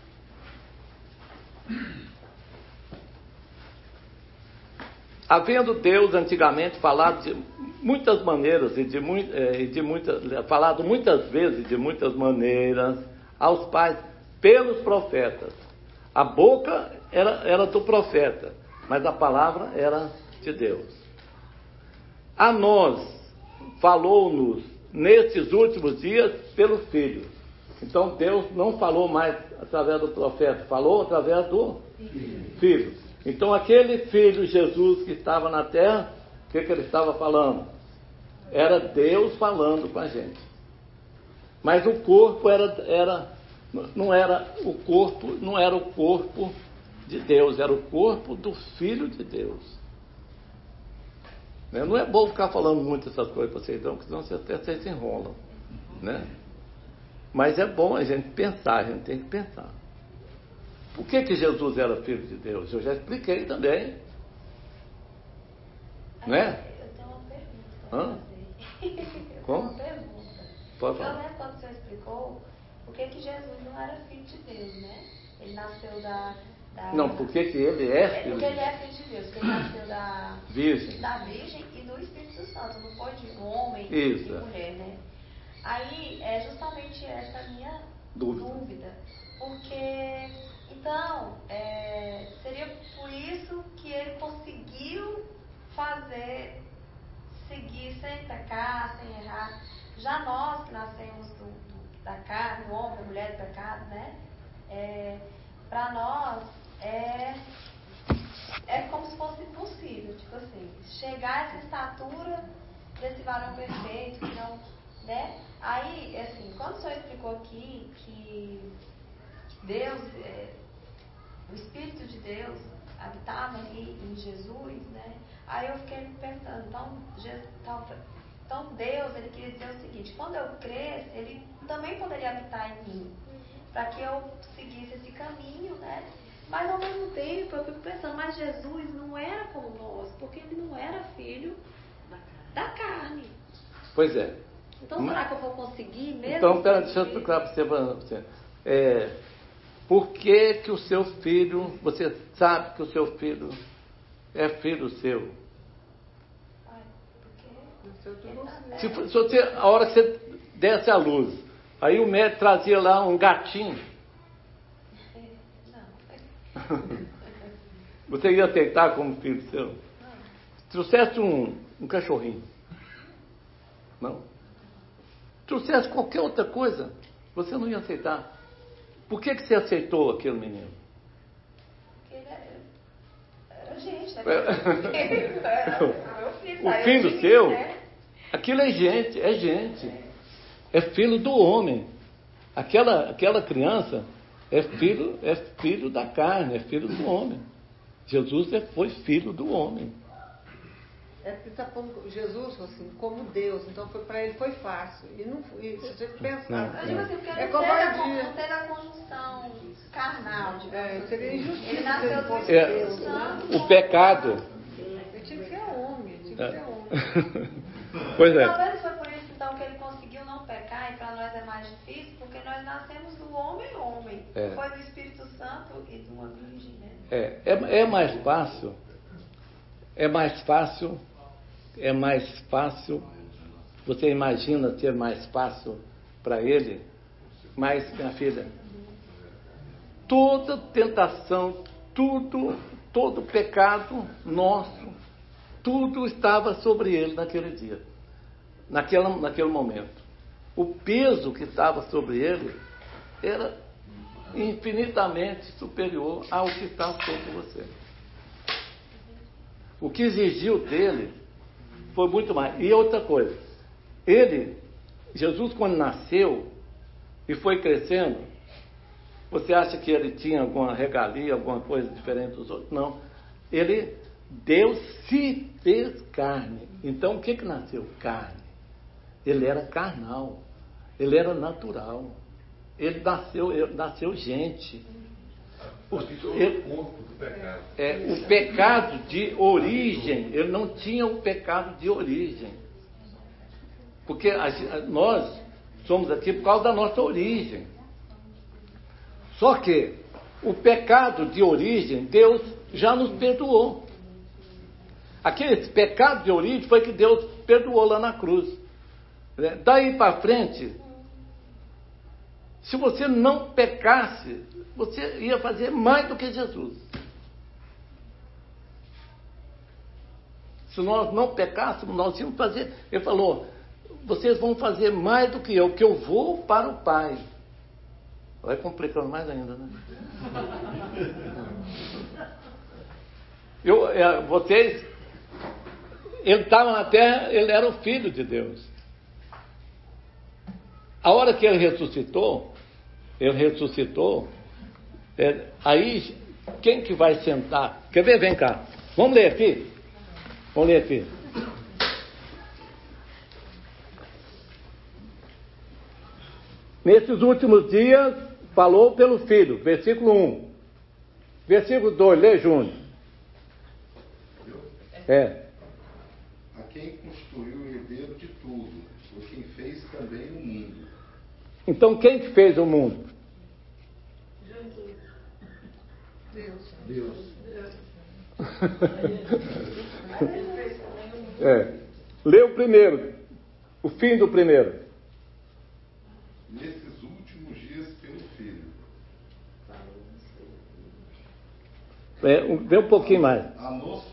Havendo Deus antigamente falado de muitas maneiras, falado muitas vezes de muitas maneiras aos pais pelos profetas. A boca era do profeta, mas a palavra era de Deus. A nós falou-nos nesses últimos dias pelo Filho. Então Deus não falou mais através do profeta, falou através do Filho. Então aquele Filho, Jesus, que estava na terra, o que ele estava falando? Era Deus falando com a gente. Mas o corpo não era o corpo de Deus, era o corpo do Filho de Deus. Não é bom ficar falando muito essas coisas para vocês, não, porque senão vocês se enrolam. Né? Mas é bom a gente pensar, a gente tem que pensar. Por que Jesus era Filho de Deus? Eu já expliquei também. Né? Eu tenho uma pergunta para fazer. Como? Uma pergunta. Pode falar. Eu lembro quando o senhor explicou por que Jesus não era filho de Deus, né? Ele nasceu da... Não, por que ele é filho? Porque ele é filho de Deus, porque ele nasceu da Virgem e do Espírito Santo, não foi de um homem e mulher, né? Aí é justamente essa a minha dúvida. Porque, então, seria por isso que ele conseguiu seguir sem pecar, sem errar. Já nós que nascemos da carne, o homem, a mulher do pecado, né? Para nós é como se fosse impossível, tipo assim, chegar a essa estatura desse varão perfeito, que não, né? Aí, assim, quando o senhor explicou aqui que Deus, o Espírito de Deus habitava ali em Jesus, né? Aí eu fiquei me perguntando, então Deus, ele queria dizer o seguinte: quando eu crescer, ele também poderia habitar em mim, para que eu seguisse esse caminho, né? Mas ao mesmo tempo eu fico pensando, mas Jesus não era como nós, porque ele não era filho da carne. Pois é. Então será que eu vou conseguir mesmo? Então, deixa eu explicar para você. Por que o seu filho, você sabe que o seu filho é filho seu? Se você, a hora que você desse a luz, aí o médico trazia lá um gatinho. Você ia aceitar como filho seu? Se trouxesse um cachorrinho. Não. Se trouxesse qualquer outra coisa, você não ia aceitar. Por que você aceitou aquele menino? Porque ele era gente, né? O filho seu, aquilo é gente. É filho do homem. Aquela criança é filho da carne, é filho do homem. Jesus foi filho do homem. Porque está pondo Jesus assim, como Deus, então para ele foi fácil. E não foi, se você pensar. Eu digo assim, porque É não covardia. teve a conjunção carnal, digamos. Seria injustiça. Ele nasceu do fosse Espírito Santo. O pecado. Ele tinha que ser homem, Pois é. Talvez foi por isso então que ele conseguiu não pecar, e para nós é mais difícil, porque nós nascemos do homem. Foi do Espírito Santo e de uma virgem, né? É mais fácil, você imagina ser mais fácil para ele, mas, minha filha, toda tentação, todo pecado nosso, tudo estava sobre ele naquele dia, naquele momento. O peso que estava sobre ele era infinitamente superior ao que está sobre você. O que exigiu dele foi muito mais. E outra coisa, Jesus quando nasceu e foi crescendo, você acha que ele tinha alguma regalia, alguma coisa diferente dos outros? Não. Deus se fez carne. Então o que nasceu? Carne. Ele era carnal. Ele era natural. Ele nasceu gente. O pecado de origem, ele não tinha o pecado de origem. Porque nós somos aqui por causa da nossa origem. Só que o pecado de origem, Deus já nos perdoou. Aquele pecado de origem foi que Deus perdoou lá na cruz. Daí para frente, se você não pecasse, você ia fazer mais do que Jesus. Se nós não pecássemos, nós íamos fazer. Ele falou, vocês vão fazer mais do que eu vou para o Pai. Vai complicando mais ainda, né? Ele estava na terra, ele era o Filho de Deus. A hora que ele ressuscitou, aí quem que vai sentar? Quer ver? Vem cá. Vamos ler aqui. Nesses últimos dias, falou pelo Filho, versículo 1. Versículo 2, lê, Júnior. A quem constituiu o herdeiro de tudo, por quem fez também o mundo. Então, quem que fez o mundo? Deus. Lê o primeiro, o fim do primeiro. Nesses últimos dias pelo Filho. Vê um pouquinho mais. A nós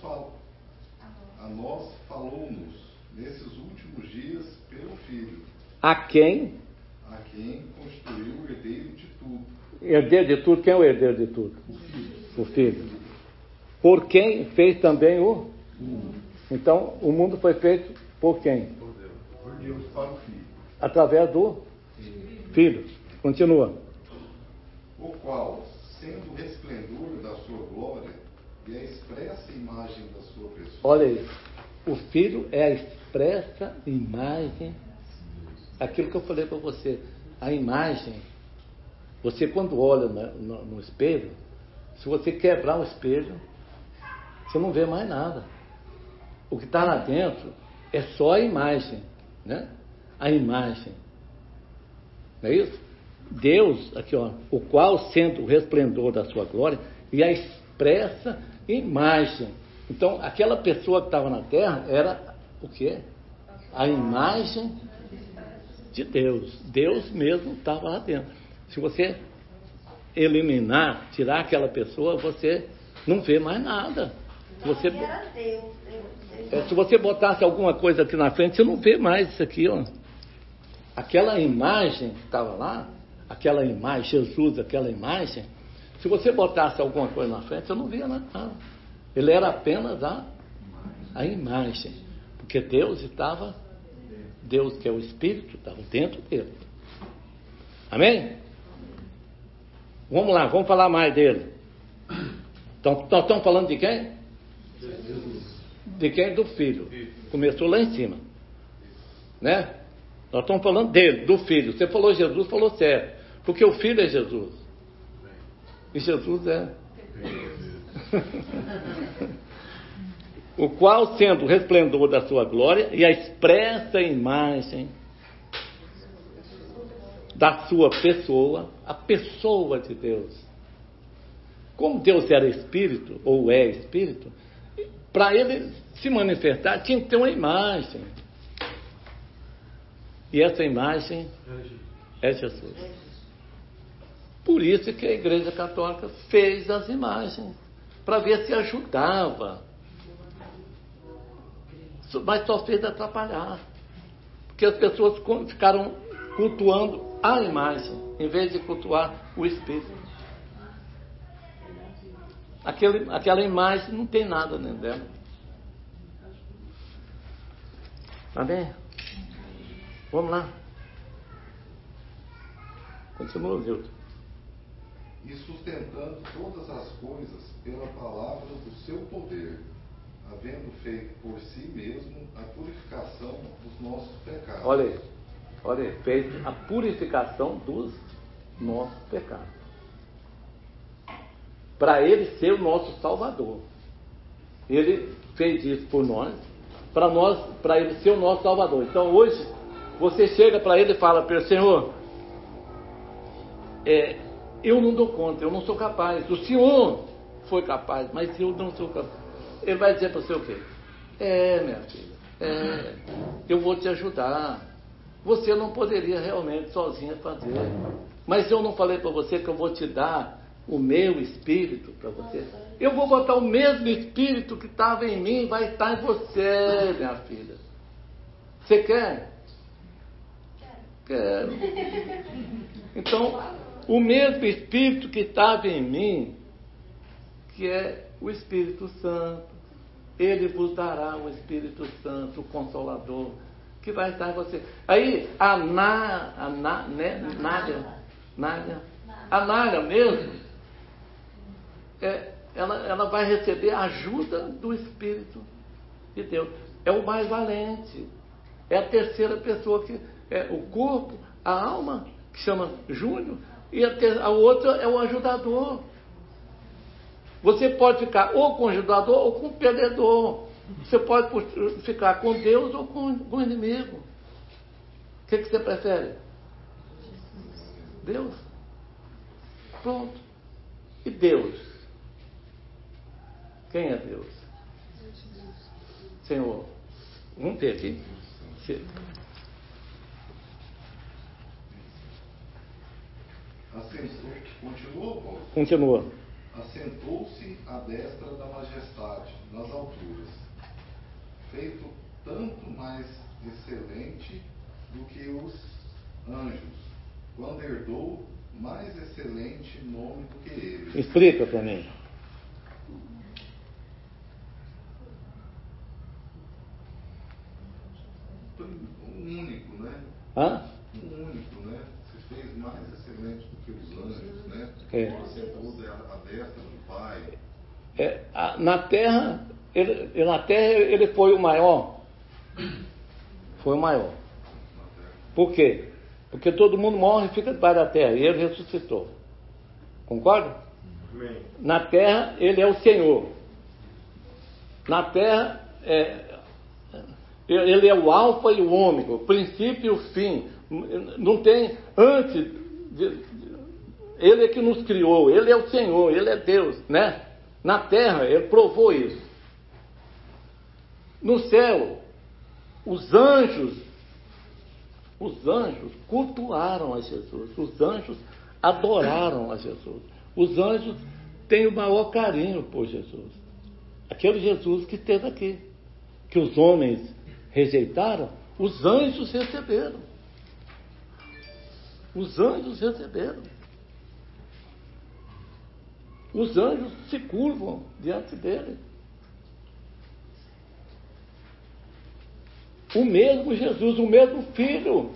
falou-nos nesses últimos dias pelo Filho. A quem Constituiu o herdeiro de tudo. Herdeiro de tudo, quem é o herdeiro de tudo? O Filho. Por quem fez também o mundo. Então, o mundo foi feito por quem? Por Deus para o Filho. Através do Filho. Continua. O qual, sendo o resplendor da sua glória e a expressa imagem da sua pessoa. Olha aí. O Filho é a expressa imagem. Aquilo que eu falei para você. A imagem. Você quando olha no espelho, se você quebrar o espelho, você não vê mais nada. O que está lá dentro é só a imagem, né? A imagem. Não é isso? Deus, aqui ó, o qual sendo o resplendor da sua glória e a expressa imagem. Então, aquela pessoa que estava na terra era o quê? A imagem de Deus. Deus mesmo estava lá dentro. Se você eliminar, tirar aquela pessoa, você não vê mais nada. Se você botasse alguma coisa aqui na frente, você não vê mais isso aqui, ó. Aquela imagem que estava lá, aquela imagem, Jesus, aquela imagem, se você botasse alguma coisa na frente, você não via nada. Ele era apenas a imagem. Porque Deus que é o Espírito, estava dentro dele. Amém? Vamos lá, vamos falar mais dele. Então, nós estamos falando de quem? De quem? Do Filho. Começou lá em cima. Né? Nós estamos falando dele, do Filho. Você falou Jesus, falou certo. Porque o Filho é Jesus. E Jesus é. O qual, sendo o resplendor da sua glória e a expressa imagem da sua pessoa, a pessoa de Deus. como Deus era espírito, ou é espírito, para ele se manifestar tinha que ter uma imagem. E essa imagem é Jesus. Por isso que a Igreja Católica fez as imagens, para ver se ajudava. Mas só fez atrapalhar. Porque as pessoas ficaram cultuando a imagem, em vez de cultuar o Espírito. Aquela imagem não tem nada dentro dela. Amém? Vamos lá. Continua, Vilton. E sustentando todas as coisas pela palavra do seu poder, havendo feito por si mesmo a purificação dos nossos pecados. Olha aí, fez a purificação dos nossos pecados. Para ele ser o nosso Salvador. Ele fez isso por nós, para ele ser o nosso Salvador. Então hoje, você chega para ele e fala para ele: Senhor, eu não dou conta, eu não sou capaz. O Senhor foi capaz, mas eu não sou capaz. Ele vai dizer para você o quê? Minha filha, eu vou te ajudar. Você não poderia realmente sozinha fazer. Mas eu não falei para você que eu vou te dar o meu espírito para você? Eu vou botar o mesmo espírito que estava em mim, vai estar em você, minha filha. Você quer? Quero. Então, o mesmo espírito que estava em mim, que é o Espírito Santo, ele vos dará o Espírito Santo, o Consolador, que vai estar em você. Aí, a Nádia mesmo, ela vai receber a ajuda do Espírito de Deus. É o mais valente. É a terceira pessoa que é o corpo, a alma, que chama Júnior, e a outra é o ajudador. Você pode ficar ou com o ajudador ou com o perdedor. Você pode ficar com Deus ou com o inimigo. O que você prefere? Deus. Pronto. E Deus? Quem é Deus? Senhor. Vamos ver aqui. Continua. Assentou-se à destra da majestade, nas alturas, feito tanto mais excelente do que os anjos, quando herdou mais excelente nome do que eles. Explica para mim. Um único, né? Hã? Um único, né? Se fez mais excelente do que os anjos, né? Assentou à destra do Pai. Na Terra, ele foi o maior. Foi o maior. Por quê? Porque todo mundo morre e fica debaixo da terra. E ele ressuscitou. Concorda? Amém. Na terra, ele é o Senhor. Na terra, ele é o alfa e o ômega, o princípio e o fim. Não tem antes. Ele é que nos criou. Ele é o Senhor. Ele é Deus, né? Na terra, ele provou isso. No céu, os anjos cultuaram a Jesus. Os anjos adoraram a Jesus. Os anjos têm o maior carinho por Jesus. Aquele Jesus que esteve aqui, que os homens rejeitaram, os anjos receberam. Os anjos receberam. Os anjos se curvam diante dele. O mesmo Jesus, o mesmo Filho,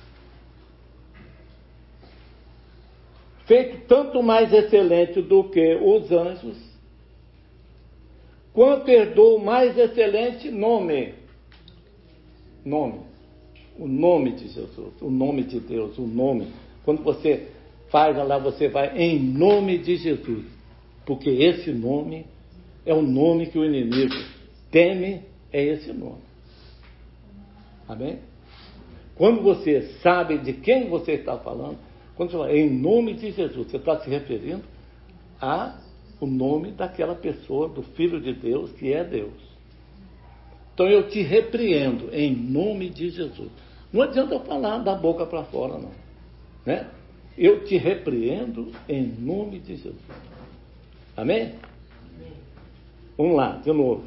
feito tanto mais excelente do que os anjos, quanto herdou o mais excelente nome. O nome de Jesus, o nome de Deus, o nome. Quando você faz lá, você vai em nome de Jesus. Porque esse nome é o nome que o inimigo teme, é esse nome. Amém? Quando você sabe de quem você está falando, quando você fala em nome de Jesus, você está se referindo ao o nome daquela pessoa, do Filho de Deus, que é Deus. Então eu te repreendo em nome de Jesus. Não adianta eu falar da boca para fora, não. Né? Eu te repreendo em nome de Jesus. Amém? Vamos lá, de novo.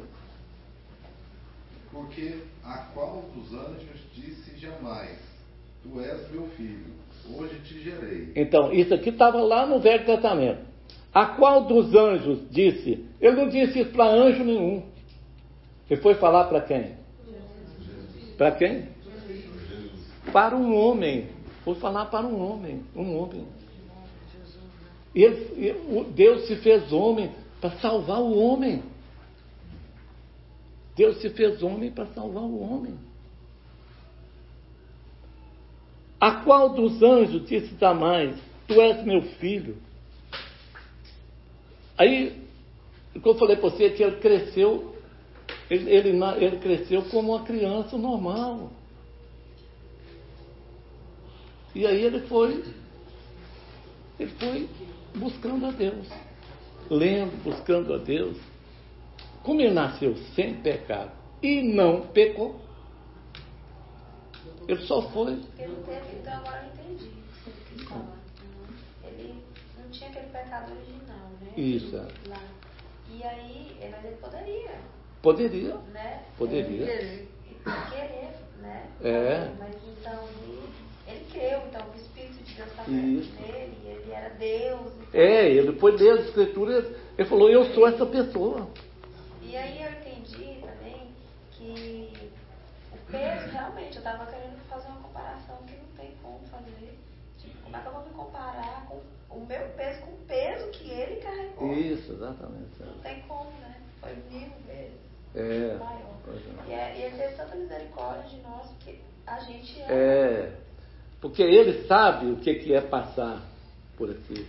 Porque a qual dos anjos disse jamais, tu és meu filho, hoje te gerei. Então, isso aqui estava lá no Velho Testamento. A qual dos anjos disse? Ele não disse isso para anjo nenhum. Ele foi falar para quem? Para quem? Para um homem. Foi falar para um homem. Um homem. Deus se fez homem para salvar o homem. Deus se fez homem para salvar o homem. A qual dos anjos disse jamais, tu és meu filho? Aí, como eu falei para você, que ele cresceu, ele cresceu como uma criança normal. E aí ele foi buscando a Deus, lendo, buscando a Deus. Como ele nasceu sem pecado e não pecou, ele só foi. Ele teve, então agora eu entendi o que você quis falar. Ele não tinha aquele pecado original, né? Isso. Lá. E aí, mas ele poderia. Poderia. Né? Poderia. Querer, né? É. Mas então ele creu, então o Espírito de Deus estava nele, ele era Deus. Então... Ele foi ler as Escrituras, ele falou, eu sou essa pessoa. E aí eu entendi também que o peso, realmente, eu estava querendo fazer uma comparação que não tem como fazer. Tipo, como é que eu vou me comparar com o meu peso com o peso que ele carregou? Isso, exatamente. Não tem como, né? Foi 1000 vezes maior. E ele teve tanta misericórdia de nós, porque a gente porque ele sabe o que é passar por aqui.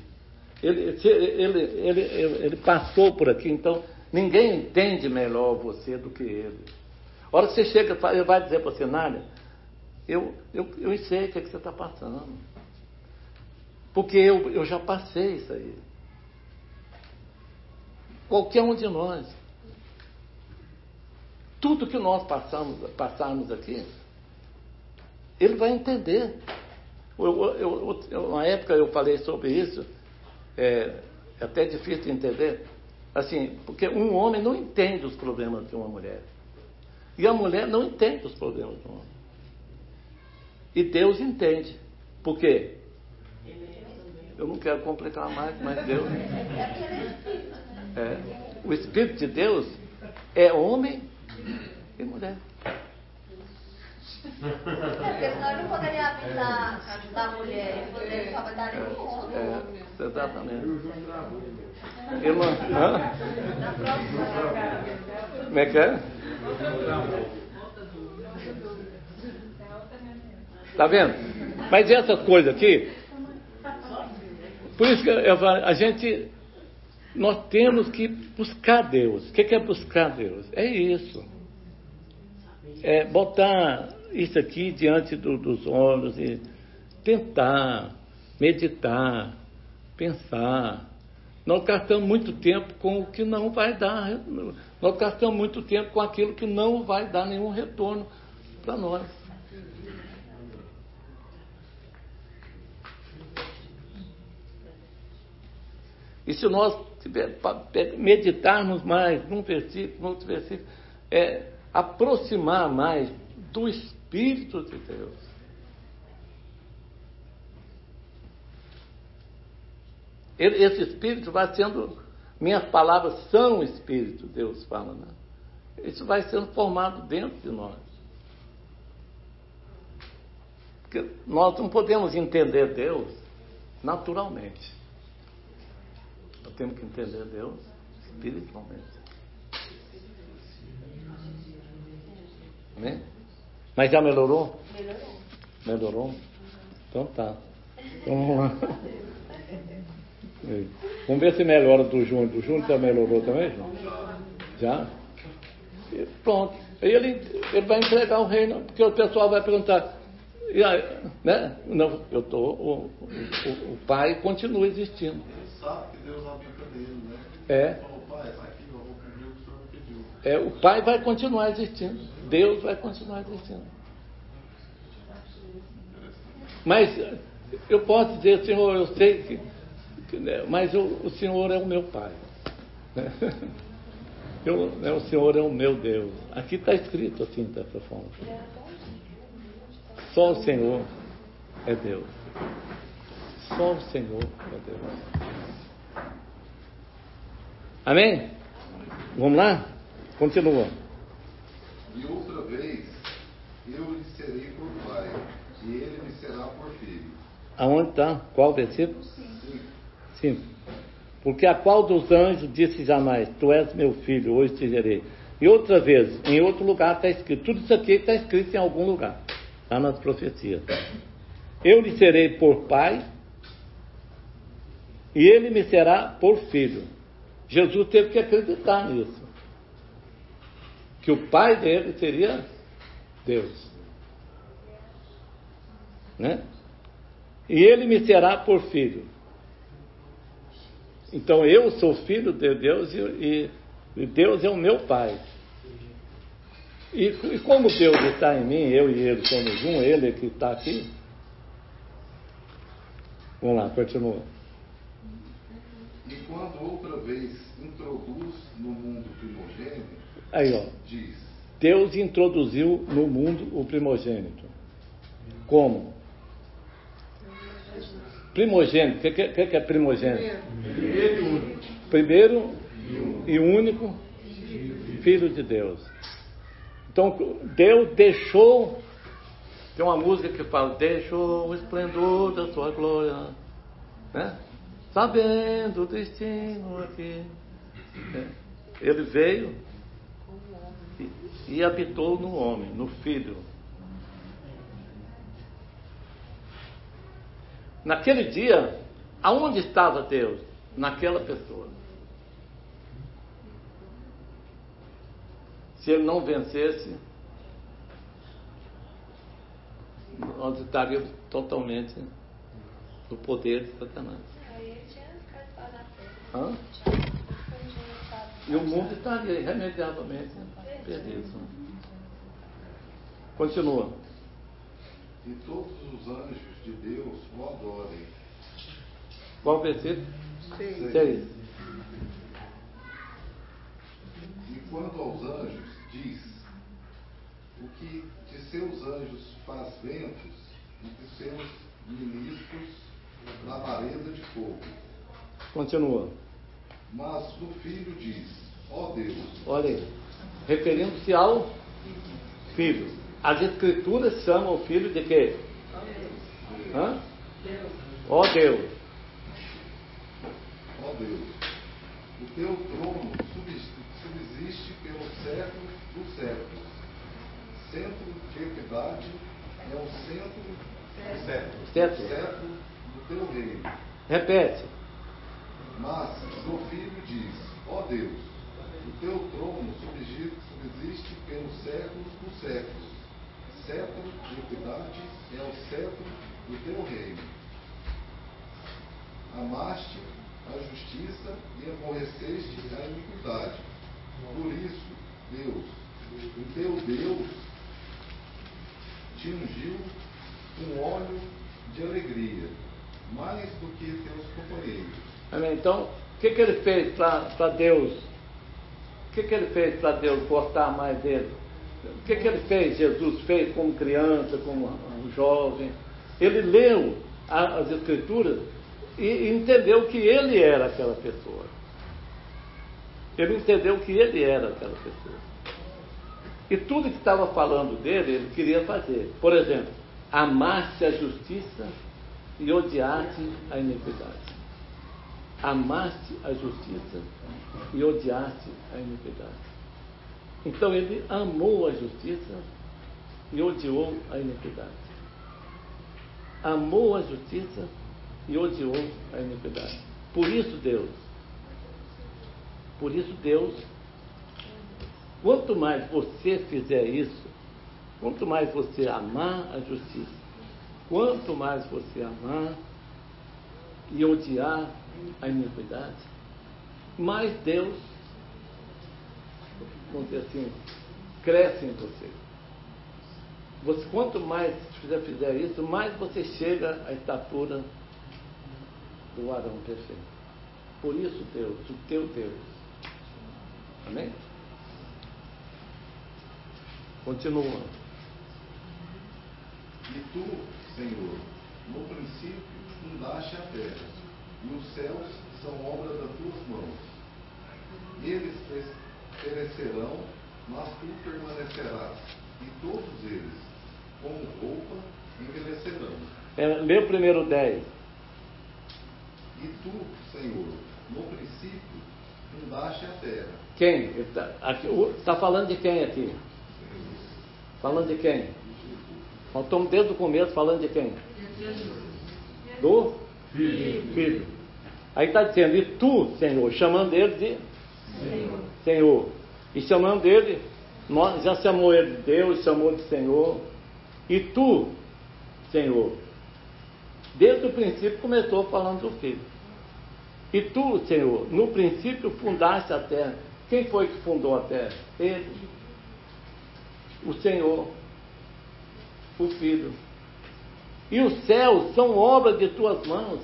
Ele passou por aqui, então ninguém entende melhor você do que ele. A hora que você chega, ele vai dizer para você, Nália, eu sei o que você está passando. Porque eu já passei isso aí. Qualquer um de nós. Tudo que nós passarmos aqui, ele vai entender. Uma época eu falei sobre isso, é até difícil de entender, assim, porque um homem não entende os problemas de uma mulher. E a mulher não entende os problemas do homem. E Deus entende. Por quê? Eu não quero complicar mais, mas Deus... O Espírito de Deus é homem e mulher. Porque senão ele não poderia habitar na mulher, ele poderia só estar no homem. Exatamente. Como é que é? Tá vendo? Mas essas coisas aqui, por isso que nós temos que buscar Deus. O que é buscar Deus? É isso. É botar isso aqui diante dos olhos e tentar, meditar, pensar. Nós gastamos muito tempo com o que não vai dar. Nós gastamos muito tempo com aquilo que não vai dar nenhum retorno para nós. E se nós meditarmos mais num versículo, no outro versículo, aproximar mais do Espírito de Deus. Esse Espírito vai sendo, minhas palavras são Espírito, Deus fala, né? Isso vai sendo formado dentro de nós. Porque nós não podemos entender Deus naturalmente. Nós temos que entender Deus espiritualmente. Amém? Mas já melhorou? Melhorou? Então tá. Vamos lá. Vamos ver se melhora do Júnior. O Júnior já melhorou também, João? Já? E pronto. Aí ele vai entregar o reino, porque o pessoal vai perguntar, e aí, né? Não, o pai continua existindo. Ele sabe que Deus habita nele, né? Falou, pai, tá aqui, eu vou cumprir o que o senhor pediu. O Pai vai continuar existindo. Deus vai continuar existindo. Mas eu posso dizer, Senhor, eu sei mas o Senhor é o meu Pai. O Senhor é o meu Deus. Aqui está escrito assim, dessa forma. Só o Senhor é Deus. Só o Senhor é Deus. Amém? Vamos lá? Continua. E outra vez, eu lhe serei por pai, e ele me será por filho. Aonde está? Qual versículo? 5. Porque a qual dos anjos disse jamais, tu és meu filho, hoje te gerei. E outra vez, em outro lugar está escrito. Tudo isso aqui está escrito em algum lugar. Está nas profecias. Eu lhe serei por pai, e ele me será por filho. Jesus teve que acreditar nisso. Que o pai dele seria Deus. Né? E ele me será por filho. Então eu sou filho de Deus e Deus é o meu pai. E como Deus está em mim, eu e ele somos um, ele que está aqui. Vamos lá, continua. E quando outra vez introduz no mundo primogênito, Aí, ó. diz: Deus introduziu no mundo o primogênito. Como? Primogênito. O que é primogênito? Primeiro e único Filho de Deus. Então, Deus deixou. Tem uma música que fala: deixou o esplendor da sua glória, né? Sabendo o destino aqui. Ele veio e habitou no homem, no Filho. Naquele dia, aonde estava Deus? Naquela pessoa. Se ele não vencesse, nós estaríamos totalmente no poder de Satanás. Hã? E o mundo estaria irremediavelmente perdido. Continua. E todos os anjos de Deus o adorem. Qual versículo? 6. E quanto aos anjos, diz: o que de seus anjos faz ventos, e de seus ministros labareda de fogo. Continua. Mas do Filho diz: ó Deus. Olha aí. Referindo-se ao Filho. As Escrituras chamam o Filho de quê? Hã? Ó Deus. Ó Deus, o teu trono subsiste pelos séculos dos séculos. Centro de equidade é o centro do teu reino. Repete. Mas do Filho diz: ó Deus, o teu trono subsiste pelos séculos dos séculos. Cetro de equidade é o cetro do teu reino. Amaste a justiça e aborreceste a iniquidade. Por isso, Deus, o teu Deus, te ungiu com óleo de alegria, mais do que teus companheiros. Amém. Então, o que ele fez para Deus? O que ele fez para Deus gostar mais dele? O que ele fez? Jesus fez como criança, como um jovem. Ele leu as Escrituras e entendeu que ele era aquela pessoa. Ele entendeu que ele era aquela pessoa. E tudo que estava falando dele, ele queria fazer. Por exemplo, amaste a justiça e odiaste a iniquidade. Amaste a justiça e odiaste a iniquidade. Então ele amou a justiça e odiou a iniquidade. Amou a justiça e odiou a iniquidade. Por isso Deus, quanto mais você fizer isso, quanto mais você amar a justiça, quanto mais você amar e odiar a iniquidade, mais Deus, vamos dizer assim, cresce em você. Quanto mais você fizer isso, mais você chega à estatura do Arão perfeito. Por isso, Deus, o teu Deus. Amém? Continua. E tu, Senhor, no princípio fundaste a terra, e os céus são obra das tuas mãos. Eles perecerão, mas tu permanecerás, e todos eles, como roupa, envelhecerão. Lê o primeiro 10. E tu, Senhor, no princípio fundaste a terra. Quem? Está falando de quem aqui? Falando de quem? Nós estamos desde o começo falando de quem? Do Filho. Aí está dizendo, e tu, Senhor, chamando ele de Senhor. E chamando ele, nós já chamou ele de Deus, chamou de Senhor. E tu, Senhor, desde o princípio começou falando do Filho. E tu, Senhor, no princípio fundaste a terra. Quem foi que fundou a terra? Ele. O Senhor. O Filho. E os céus são obra de tuas mãos.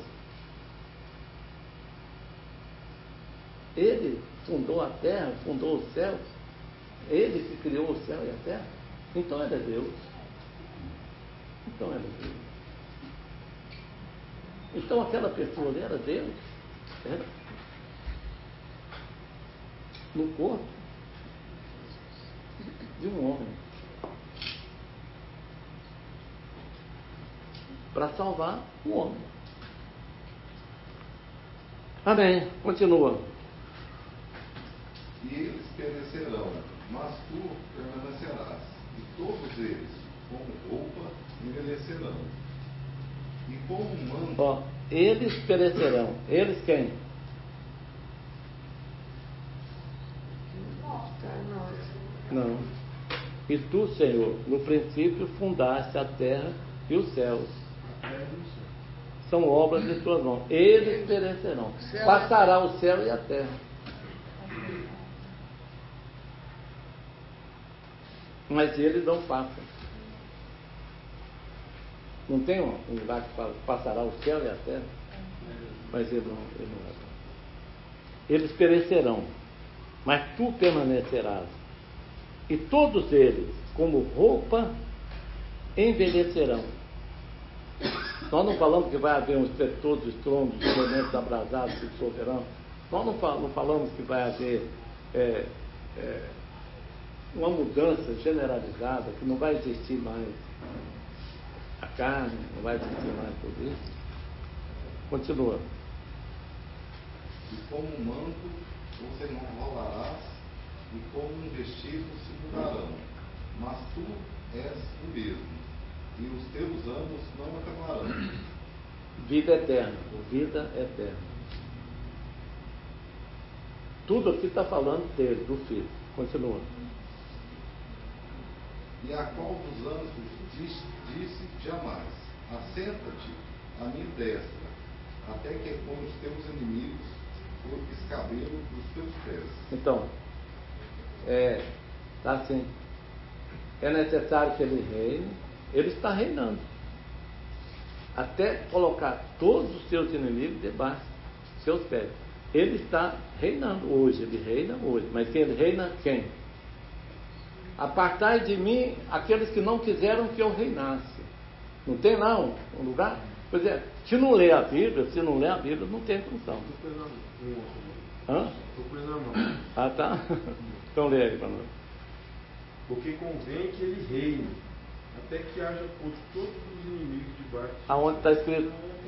Ele fundou a terra, fundou os céus. Ele que criou o céu e a terra. Então ele é Deus. Então ele é Deus. Então aquela pessoa ali era Deus. Era. No corpo de um homem. Para salvar o homem. Amém. Continua. E eles perecerão, mas tu permanecerás, e todos eles, como roupa, envelhecerão. E como um manto... Eles perecerão. Eles quem? Não. E tu, Senhor, no princípio fundaste a terra e os céus. São obras de tuas mãos. Eles perecerão. Passará o céu e a terra. Mas eles não passam. Não tem um lugar que fala, passará o céu e a terra? Mas ele não vai passar. Eles perecerão, mas tu permanecerás. E todos eles, como roupa, envelhecerão. Nós não falamos que vai haver um estrepitoso estrondo de elementos abrasados que dissolverão. Nós não falamos que vai haver uma mudança generalizada, que não vai existir mais a carne, não vai existir mais tudo isso. Continua. E como um manto você não enrolarás, e como um vestido se mudarão. Mas tu és o mesmo, e os teus anos não acabarão. Vida eterna, vida eterna. Tudo aqui está falando dele, do Filho. Continua. E a qual dos anjos disse jamais: assenta-te à minha destra, até que põe os teus inimigos por escabelo dos teus pés. Então, está assim. É necessário que ele reine. Ele está reinando. Até colocar todos os seus inimigos debaixo dos seus pés. Ele está reinando hoje. Ele reina hoje. Mas ele reina quem? Apartai de mim aqueles que não quiseram que eu reinasse. Não tem não um lugar? Pois é, se não lê a Bíblia, não tem função. Hã? Ah, tá? Então lê aí para nós. Porque convém que ele reine, até que haja posto todos os inimigos debaixo. Aonde está escrito?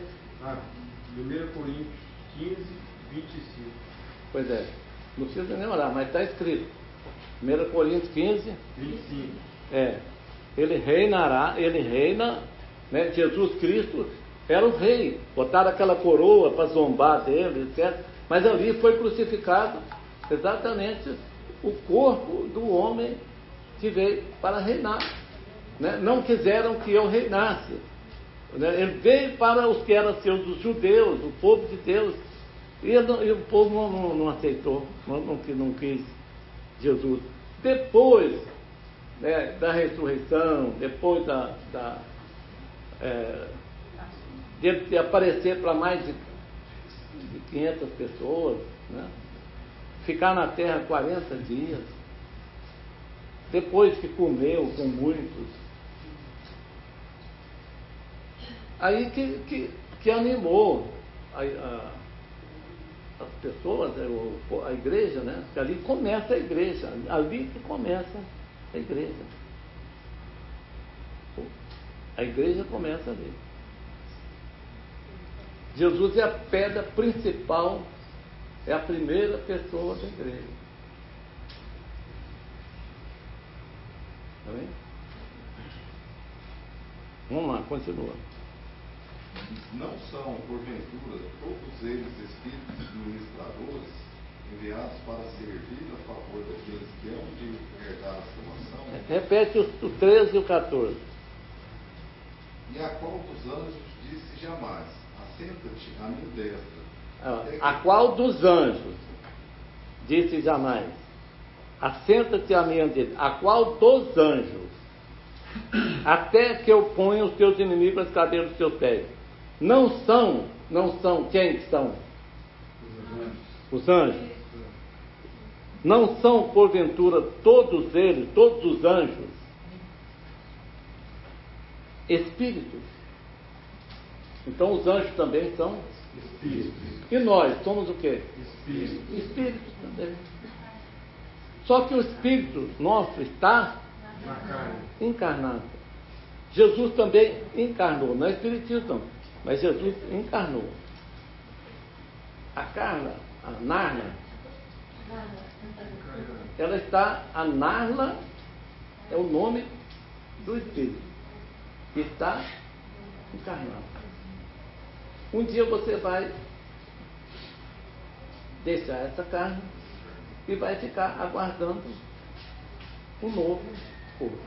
1 Coríntios 15, 25. Pois é, não precisa nem orar, mas está escrito. 1 Coríntios 15, 25. Ele reinará, ele reina, né? Jesus Cristo era o rei, botaram aquela coroa para zombar dele, etc. Mas ali foi crucificado exatamente o corpo do homem que veio para reinar, né? Não quiseram que eu reinasse, né? Ele veio para os que eram seus, os judeus, o povo de Deus, E o povo não aceitou, não quis Jesus. Depois, né, da ressurreição, depois de aparecer para mais de 500 pessoas, né, ficar na terra 40 dias, depois que comeu com muitos, aí que animou as pessoas, a igreja, né? Que ali começa a igreja, ali que começa a igreja. A igreja começa ali. Jesus é a pedra principal, é a primeira pessoa da igreja. Tá bem? Vamos lá, continua. Não são, porventura, todos eles espíritos ministradores enviados para servir a favor daqueles que hão de herdar a salvação? Repete o 13 e o 14. E a qual dos anjos disse jamais: assenta-te à minha destra. A qual dos anjos disse jamais: assenta-te à minha destra? A qual dos anjos? Até que eu ponha os teus inimigos às cadeiras dos teus pés. Não são, quem são? Os anjos. Não são, porventura, todos eles, todos os anjos, espíritos? Então os anjos também são espíritos. E nós somos o quê? Espíritos também. Só que o espírito nosso está encarnado. Jesus também encarnou, não é espiritismo não, mas Jesus encarnou. A Carla, a Narla, ela está, a Narla é o nome do espírito que está encarnado. Um dia você vai deixar essa carne e vai ficar aguardando um novo corpo.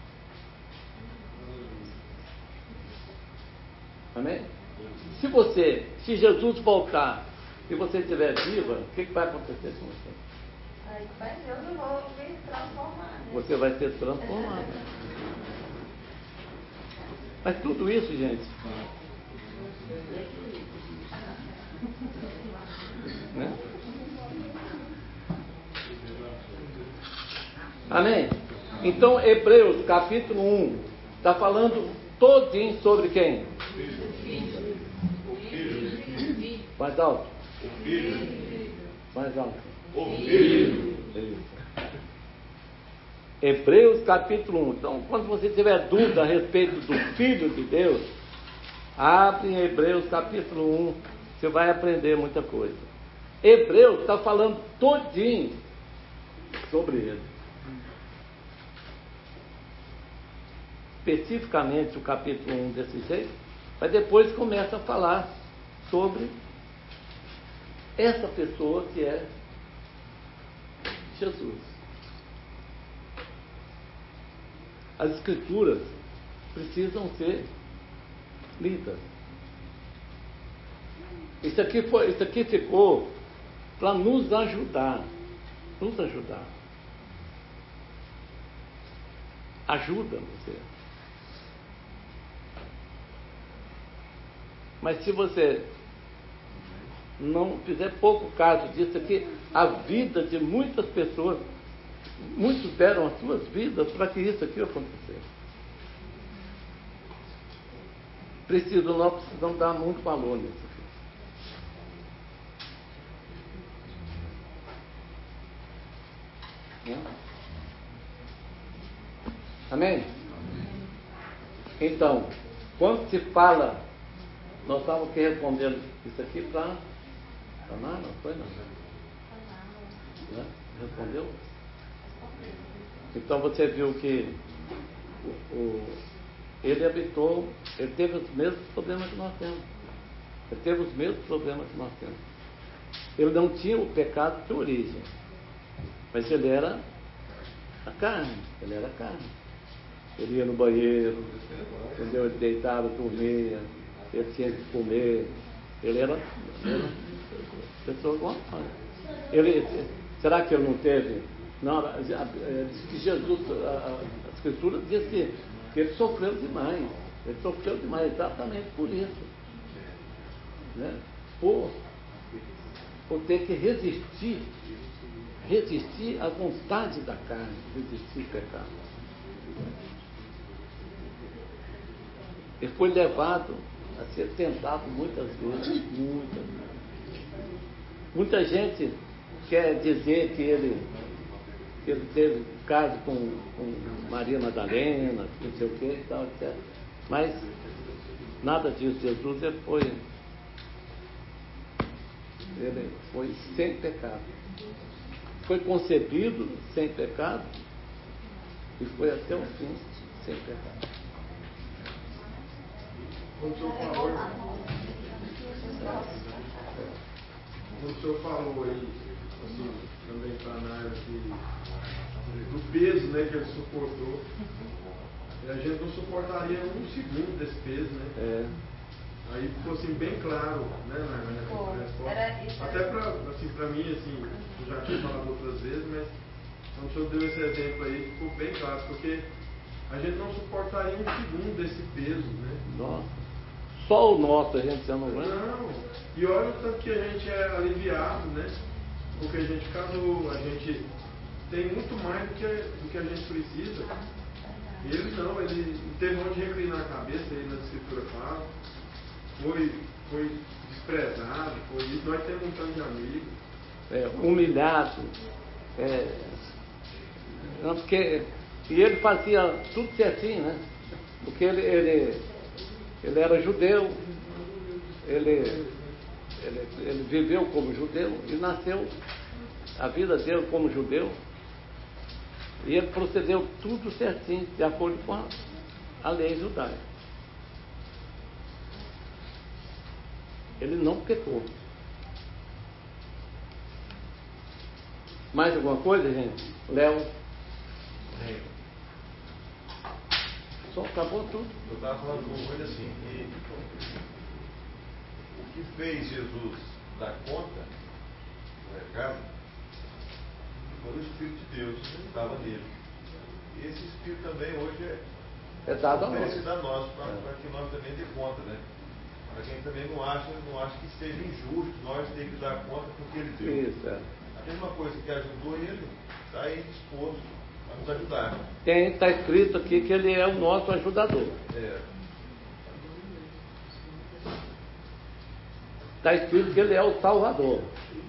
Amém? Se Jesus voltar e você estiver viva, o que vai acontecer com você? Aí vai Deus, eu vou me transformar. Você vai ser transformado. Mas tudo isso, gente, né? Amém? Então, Hebreus capítulo 1 está falando todinho sobre quem? Mais alto. Mais alto. Hebreus capítulo 1. Então, quando você tiver dúvida a respeito do Filho de Deus, abre em Hebreus capítulo 1, você vai aprender muita coisa. Hebreus está falando todinho sobre ele. Especificamente o capítulo 1 desse jeito, mas depois começa a falar sobre essa pessoa que é Jesus. As escrituras precisam ser lidas. Isso aqui ficou para nos ajudar. Nos ajudar. Ajuda você. Mas se você não fizer pouco caso disso aqui, a vida de muitas pessoas, muitos deram as suas vidas para que isso aqui acontecesse. Nós precisamos dar muito valor nisso aqui. Amém? Então, quando se fala, nós estávamos aqui respondendo isso aqui para Ana, não foi, não? Né? Respondeu? Então você viu que ele habitou, ele teve os mesmos problemas que nós temos. Ele teve os mesmos problemas que nós temos. Ele não tinha o pecado de origem, mas ele era a carne, ele era a carne. Ele ia no banheiro, entendeu? Ele deitava, dormia, ele tinha que comer, Ele era pessoa gloriosa. Será que ele não teve? Não, diz que Jesus, a Escritura diz que ele sofreu demais. Ele sofreu demais exatamente por isso. Né? Por ter que resistir à vontade da carne, resistir ao pecado. Ele foi levado a ser tentado muitas vezes, Muita gente quer dizer que ele teve caso com Maria Madalena, não sei o que e tal, etc. Mas nada disso. Jesus ele foi sem pecado. Foi concebido sem pecado e foi até o fim sem pecado. Como o senhor falou aí, assim, também para a Naira, do peso, né, que ele suportou, e a gente não suportaria um segundo desse peso, né? Aí ficou assim bem claro, né, na resposta. Até para mim, assim, eu já tinha falado outras vezes, mas quando o senhor deu esse exemplo aí, ficou bem claro, porque a gente não suportaria um segundo desse peso, né? Nossa. Só o nosso a gente já não vai. Não, e olha o tanto que a gente é aliviado, né? Porque a gente casou, a gente tem muito mais do que a gente precisa. Ele não, ele teve onde reclinar a cabeça, aí na Escritura fala, foi desprezado, foi isso, nós temos um tanto de amigos. Humilhado. Não, porque, e ele fazia tudo certinho, né? Porque ele era judeu, ele viveu como judeu e nasceu a vida dele como judeu, e ele procedeu tudo certinho, de acordo com a lei judaica. Ele não pecou. Mais alguma coisa, gente? Léo? Só acabou tudo. Eu estava falando com coisa assim, que o que fez Jesus dar conta do recado foi o Espírito de Deus que estava nele. E esse Espírito também hoje é dado a nós, para que nós também dê conta, né? Para quem também não acha que seja injusto nós ter que dar conta porque ele deu. Isso, A mesma coisa que ajudou ele, está aí disposto a nos ajudar. Está escrito aqui que ele é o nosso ajudador. Está escrito que ele é o Salvador.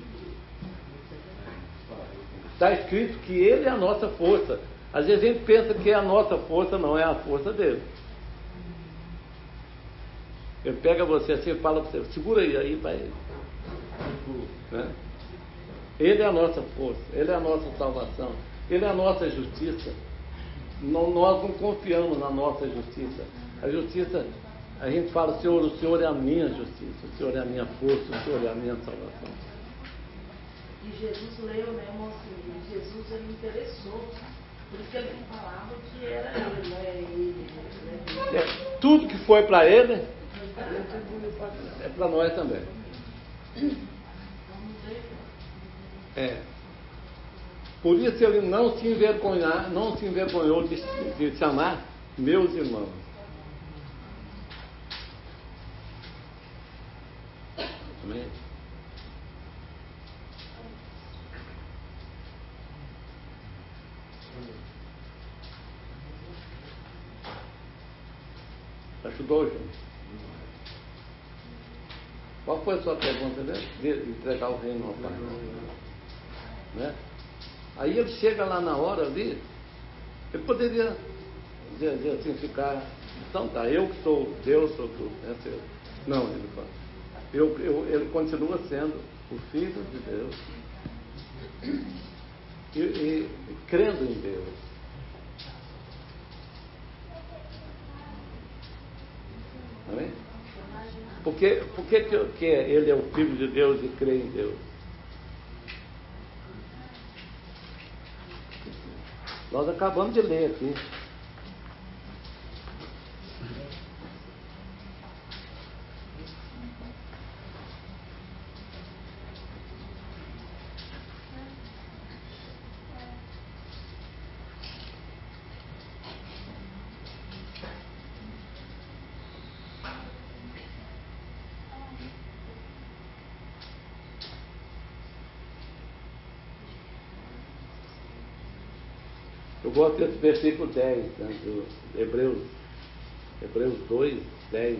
Está escrito que ele é a nossa força. Às vezes a gente pensa que é a nossa força, não é a força dele. Ele pega você assim e fala para você, segura aí vai. Né? Ele é a nossa força, ele é a nossa salvação, ele é a nossa justiça. Nós não confiamos na nossa justiça. A justiça, a gente fala, Senhor, o Senhor é a minha justiça, o Senhor é a minha força, o Senhor é a minha salvação. E Jesus leu, né, mocinho? Jesus, ele interessou. Por isso que ele falava que era ele, não é ele. Né? Tudo que foi para ele, é para nós também. Por isso ele não se envergonhou de chamar meus irmãos. Amém? Ajudou, gente? Qual foi a sua pergunta, né? De entregar o reino ao Pai. Né? Aí ele chega lá na hora ali, ele poderia dizer assim, ficar, então tá, eu que sou Deus, sou tudo. Né? Não, ele fala. Ele continua sendo o Filho de Deus e crendo em Deus. Amém? Por que ele é o Filho de Deus e crê em Deus? Nós acabamos de ler aqui. gosto desse versículo 10, né, do Hebreus 2, 10.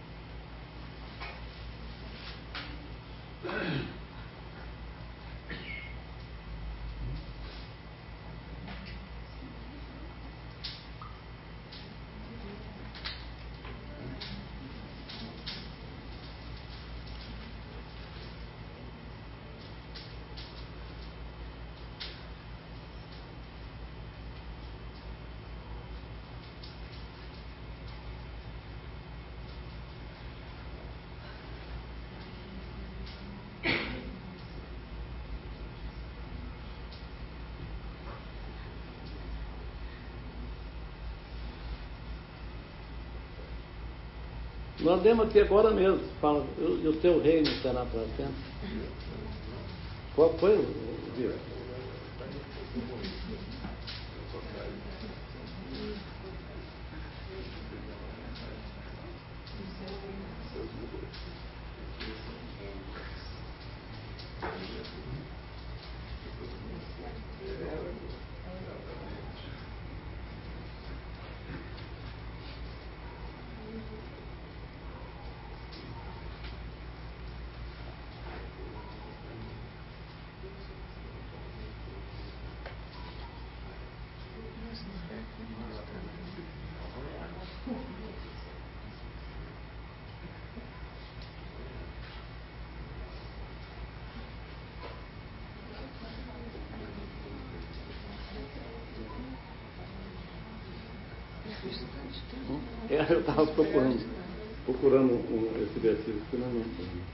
Nós lemos aqui agora mesmo, fala, e o teu reino será para sempre. Qual foi o dia? Eu estava procurando esse versículo que não entendi.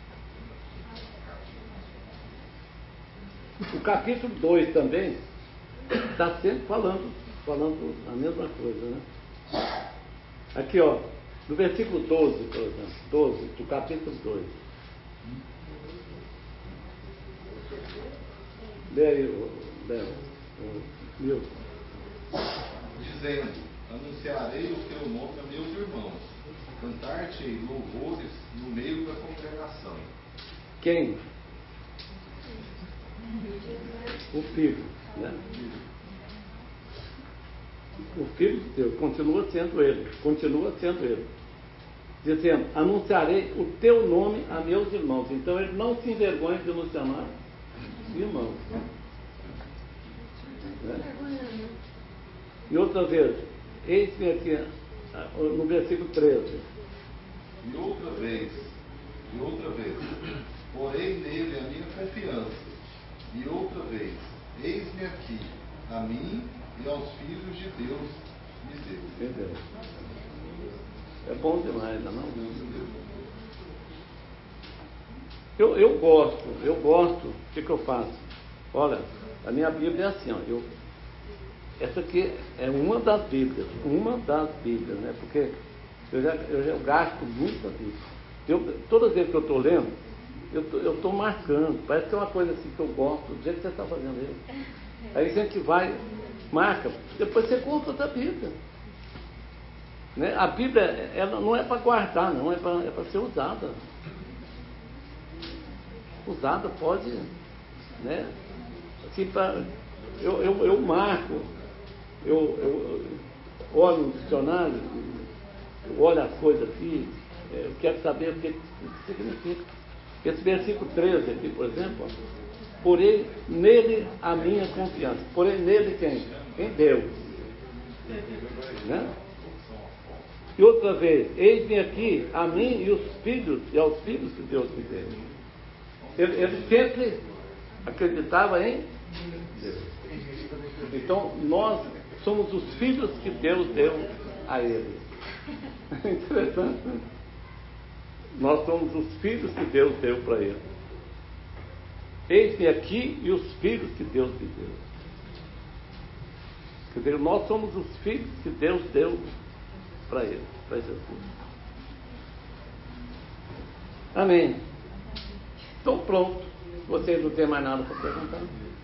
O capítulo 2 também está sempre falando a mesma coisa, né? Aqui, ó, no versículo 12, por exemplo, 12, do capítulo 2. Lê aí, Milton. Dizendo: anunciarei o teu nome a meus irmãos, cantar-te louvores no meio da congregação. Quem? O Filho, né? O Filho de Deus continua sendo ele, dizendo: anunciarei o teu nome a meus irmãos. Então ele não se envergonha de nos chamar irmãos, né? E outra vez, eis-me aqui no versículo 13. E outra vez, porém nele a minha confiança. E outra vez, eis-me aqui, a mim e aos filhos de Deus me deu. Entendeu? É bom demais, não é? Eu gosto. O que eu faço? Olha, a minha Bíblia é assim, ó. Essa aqui é uma das Bíblias, né? Porque eu já gasto muito a Bíblia. Todas as vezes que eu estou lendo, eu estou marcando. Parece que é uma coisa assim que eu gosto, do jeito que você está fazendo isso. Aí a gente vai, marca, depois você compra outra Bíblia. Né? A Bíblia, ela não é para guardar, não, é para ser usada. Usada pode, né? Assim, eu marco. Eu olho o dicionário, eu olho as coisas aqui, eu quero saber o que significa. Esse versículo 13 aqui, por exemplo, porém nele a minha confiança. Porém nele quem? Em Deus. Né? E outra vez, eis-me aqui a mim e aos filhos que Deus me deu. Ele sempre acreditava em Deus. Então nós somos os filhos que Deus deu a ele. Interessante, né? Nós somos os filhos que Deus deu para ele. Eis-me aqui e os filhos que Deus me deu. Quer dizer, nós somos os filhos que Deus deu para ele, para Jesus. Amém. Então pronto. Vocês não têm mais nada para perguntar?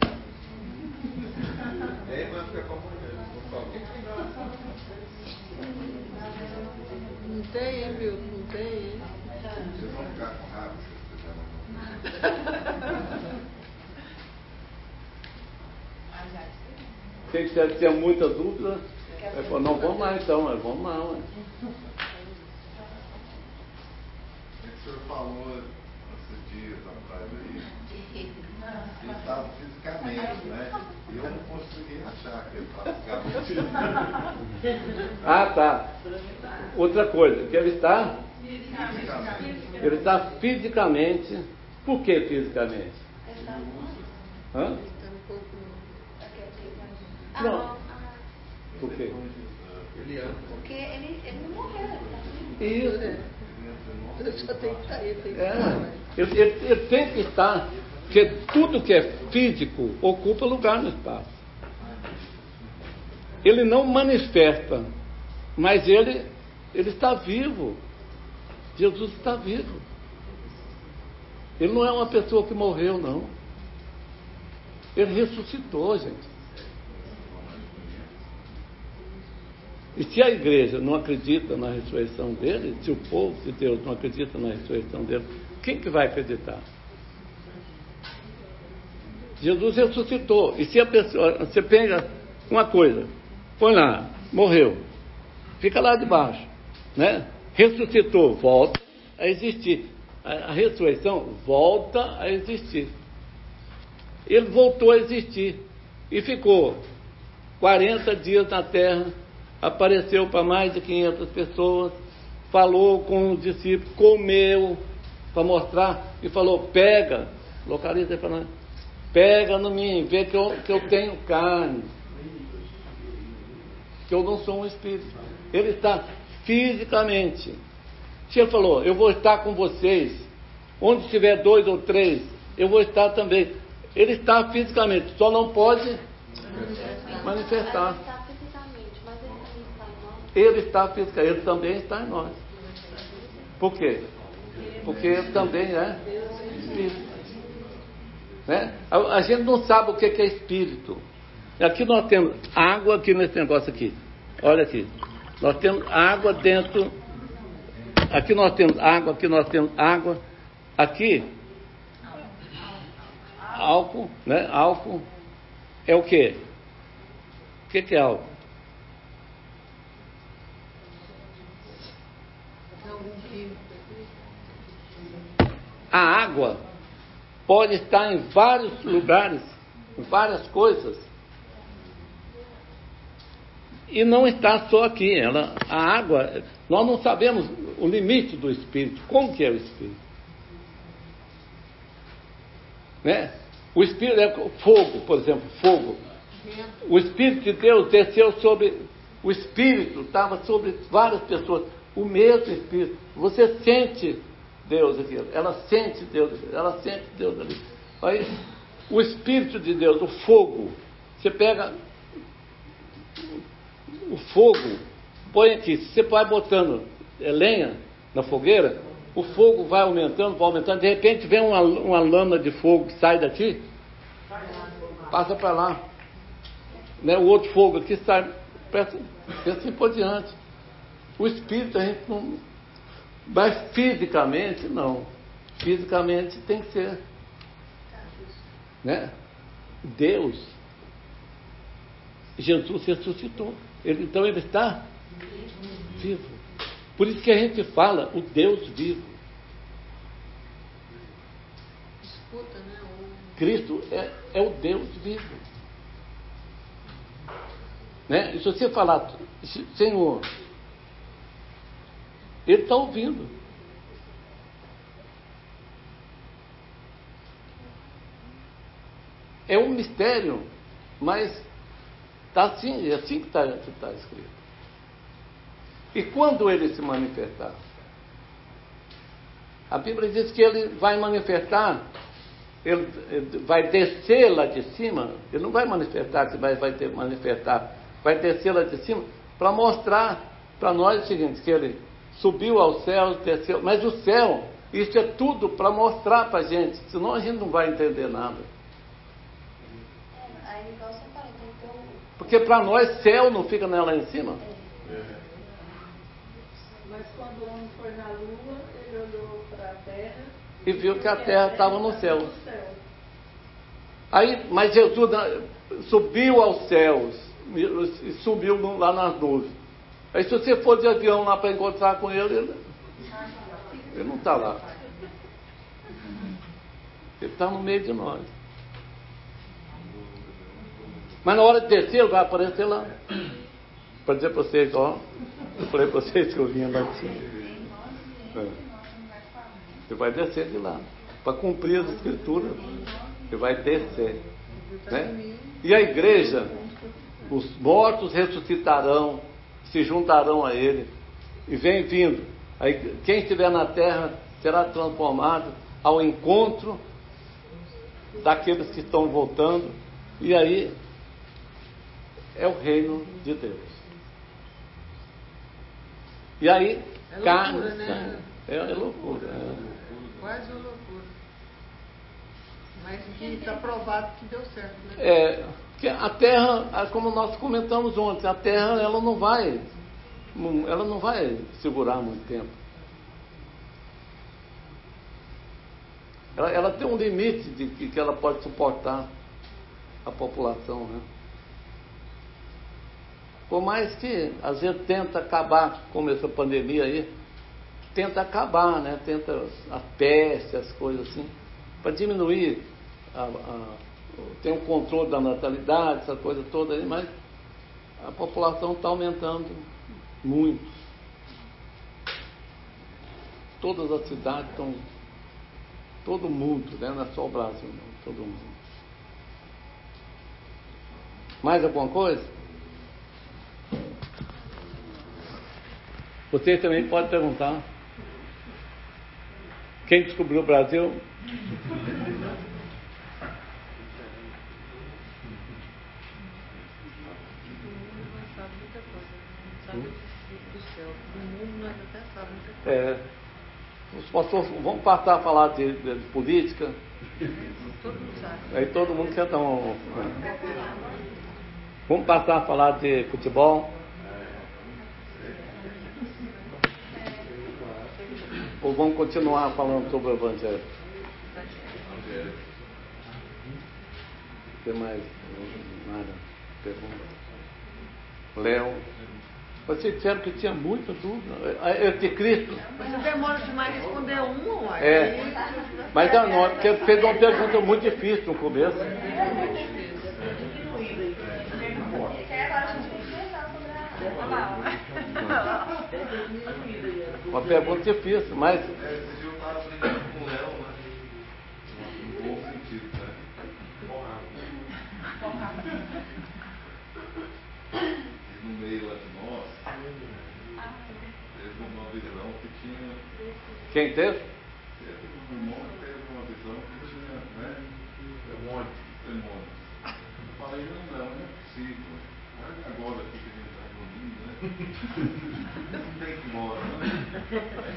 Não tem, hein, Milton? Não tem, hein? Vocês vão ficar com raiva se vocês fizerem. quem tinha muita dúvida, falou, não, vamos lá então, vamos lá. É que o senhor falou esses dias atrás aí, ele estava fisicamente, né? E eu não consegui achar que ele estava fisicamente. Ah, tá. Outra coisa, que ele está fisicamente. Por que fisicamente? Hã? Não. Por quê? Porque ele não morreu. Isso. Só tem que estar aí. Ele tem que estar, porque tudo que é físico ocupa lugar no espaço. Ele não manifesta, mas ele está vivo. Jesus está vivo. Ele não é uma pessoa que morreu, não. Ele ressuscitou, gente. E se a igreja não acredita na ressurreição dele, se o povo de Deus não acredita na ressurreição dele, quem que vai acreditar? Jesus ressuscitou. E se a pessoa, você pega uma coisa, põe lá, morreu, fica lá debaixo, né? Ressuscitou, volta a existir. A ressurreição volta a existir. Ele voltou a existir e ficou 40 dias na terra, apareceu para mais de 500 pessoas, falou com os discípulos, comeu para mostrar e falou, pega, localiza aí para nós, pega no mim, vê que eu tenho carne, que eu não sou um espírito. Ele está fisicamente. Se ele falou, eu vou estar com vocês, onde tiver 2 ou 3, eu vou estar também. Ele está fisicamente, só não pode manifestar. Ele está fisicamente, ele também está em nós. Por quê? Porque ele também é espírito. Né? A gente não sabe o que é espírito. Aqui nós temos água aqui nesse negócio aqui. Olha aqui. Nós temos água dentro. Aqui nós temos água, aqui nós temos água. Aqui, álcool, né? Álcool é o quê? O que é álcool? A água pode estar em vários lugares, em várias coisas, e não está só aqui. A água, nós não sabemos o limite do Espírito. Como que é o Espírito? Né? O Espírito é fogo, por exemplo, fogo. O Espírito de Deus desceu sobre... O Espírito estava sobre várias pessoas. O mesmo Espírito. Você sente Deus aqui. Ela sente Deus aqui. Ela sente Deus ali. Aí, o Espírito de Deus, o fogo. Você pega o fogo, põe aqui. Você vai botando lenha na fogueira, o fogo vai aumentando, de repente vem uma lâmina de fogo que sai daqui, passa para lá, né? O outro fogo aqui sai, e assim por diante. O Espírito a gente não, mas fisicamente não, fisicamente tem que ser, né? Deus, Jesus ressuscitou, então ele está vivo. Por isso que a gente fala o Deus vivo. Escuta, né? Cristo é o Deus vivo. Né? E se você falar, Senhor, Ele está ouvindo. É um mistério, mas está assim, é assim que está escrito. E quando ele se manifestar? A Bíblia diz que ele vai manifestar, ele vai descer lá de cima, ele não vai manifestar, que vai manifestar, vai descer lá de cima, para mostrar para nós o seguinte, que ele subiu aos céus, desceu, mas o céu, isso é tudo para mostrar para a gente, senão a gente não vai entender nada. Porque para nós céu não fica lá em cima. Mas quando o homem foi na lua, ele olhou para a terra e viu que a terra estava no céu. Aí, mas Jesus subiu aos céus. e subiu lá nas nuvens. Aí se você for de avião lá para encontrar com ele não está lá. Ele está no meio de nós. Mas na hora de descer, ele vai aparecer lá. Para dizer para vocês, ó, eu falei para vocês que eu vinha lá de cima. Ele vai descer de lá. Para cumprir as escrituras, ele vai descer. Né? E a igreja, os mortos ressuscitarão, se juntarão a ele, e vem vindo. Aí, quem estiver na terra será transformado ao encontro daqueles que estão voltando, e aí é o reino de Deus. E aí, é carne, loucura, né? É loucura. Quase uma loucura. Mas que está provado que deu certo, né? Que a terra, como nós comentamos ontem, a terra ela não vai segurar muito tempo. Ela tem um limite de que ela pode suportar a população, né? Por mais que às vezes tenta acabar, como essa pandemia aí, tenta acabar, né? Tenta a peste, as coisas assim, para diminuir tem um controle da natalidade, essa coisa toda aí, mas a população está aumentando muito. Todas as cidades estão, todo mundo, né? Não é só o Brasil, não, todo mundo. Mais alguma coisa? Vocês também podem perguntar. Quem descobriu o Brasil? Os pastores vão passar a falar de política. Aí todo mundo quer dar Vamos passar a falar de futebol. Ou vamos continuar falando sobre o Evangelho? Tem mais nada? Pergunta? Léo? Vocês disseram que tinha muita dúvida. Anticristo. Mas você demora demais a responder uma, uai. Mas não, porque fez uma pergunta muito difícil no começo. Uma pergunta difícil, mas. Esse dia eu estava brincando com o Léo, né? No bom sentido, né? E no meio lá de nós, teve uma visão que tinha. Quem teve? Teve um irmão que teve uma visão que tinha, né? Demônios. Eu falei, não é possível. Agora aqui que a gente está dormindo, né? Não tem que morar, né?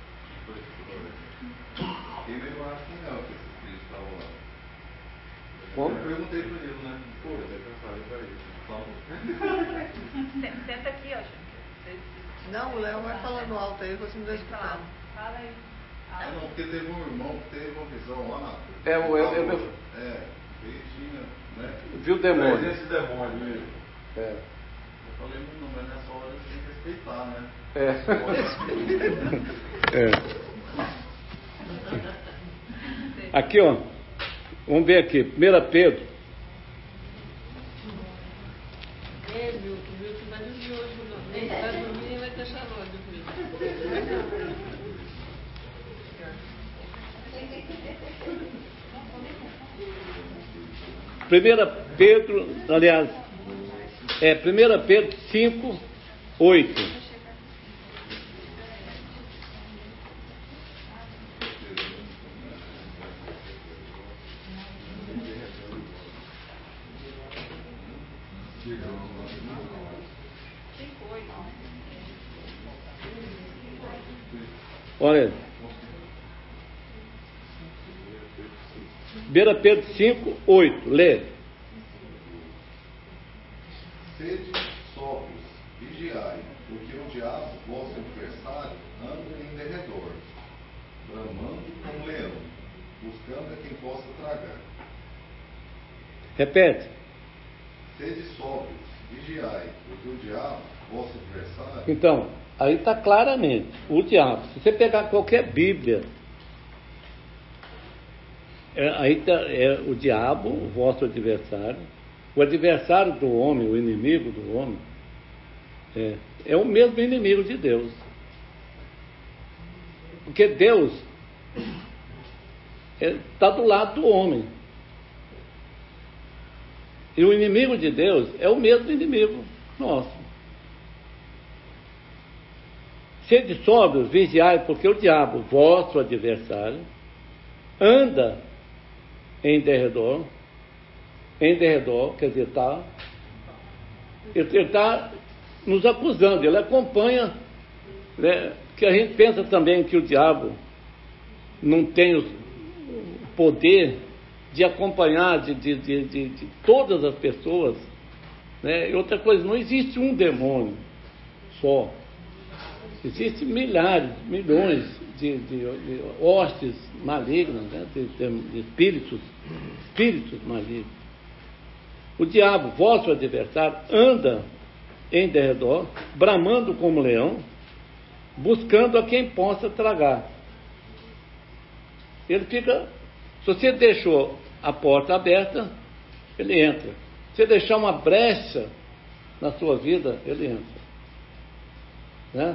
Ele eu acho que não, que esses filhos estavam lá. Como? Eu perguntei para ele, né? Pô, eu falei para ele. Senta aqui, ó, gente. Não, o Léo vai falando alto aí, você me deixa escutando. Fala aí. Não, porque teve um irmão que teve uma visão lá. Ele tinha, né? Viu o demônio. Esse demônio mesmo. Eu falei, não, mas nessa hora eu tenho que respeitar, né? Aqui, ó. Vamos ver aqui. 1 Pedro. Milton vai dormir hoje, não. Ele vai dormir e vai deixar nós dormir. 1 Pedro, aliás, 1 Pedro 5, 8. Olha, 1 Pedro 5, 8, lê. Sede sóbrios, vigiai, porque o diabo, vosso adversário, anda em derredor, bramando como leão, buscando a quem possa tragar. Repete. Sede sóbrios, vigiai, porque o diabo, vosso adversário... Então, aí está claramente, o diabo, se você pegar qualquer Bíblia, aí está o diabo, o vosso adversário, o adversário do homem, o inimigo do homem, é o mesmo inimigo de Deus. Porque Deus está do lado do homem. E o inimigo de Deus é o mesmo inimigo nosso. Sede sóbrios, vigiai, porque o diabo, vosso adversário, anda em derredor, quer dizer, ele está nos acusando, ele acompanha, né, que a gente pensa também que o diabo não tem o poder de acompanhar de todas as pessoas, né? E outra coisa, não existe um demônio só, existem milhares, milhões de hostes malignas, né? de espíritos malignos. O diabo, vosso adversário, anda em derredor, bramando como leão, buscando a quem possa tragar. Ele fica, se você deixou a porta aberta, ele entra. Se você deixar uma brecha na sua vida, ele entra. Né?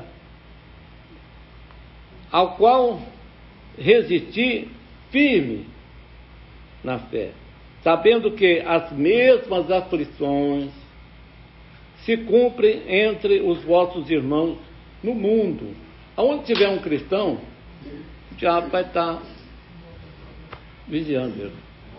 Ao qual resistir firme na fé, sabendo que as mesmas aflições se cumprem entre os vossos irmãos no mundo. Aonde tiver um cristão, o diabo vai estar vigiando ele.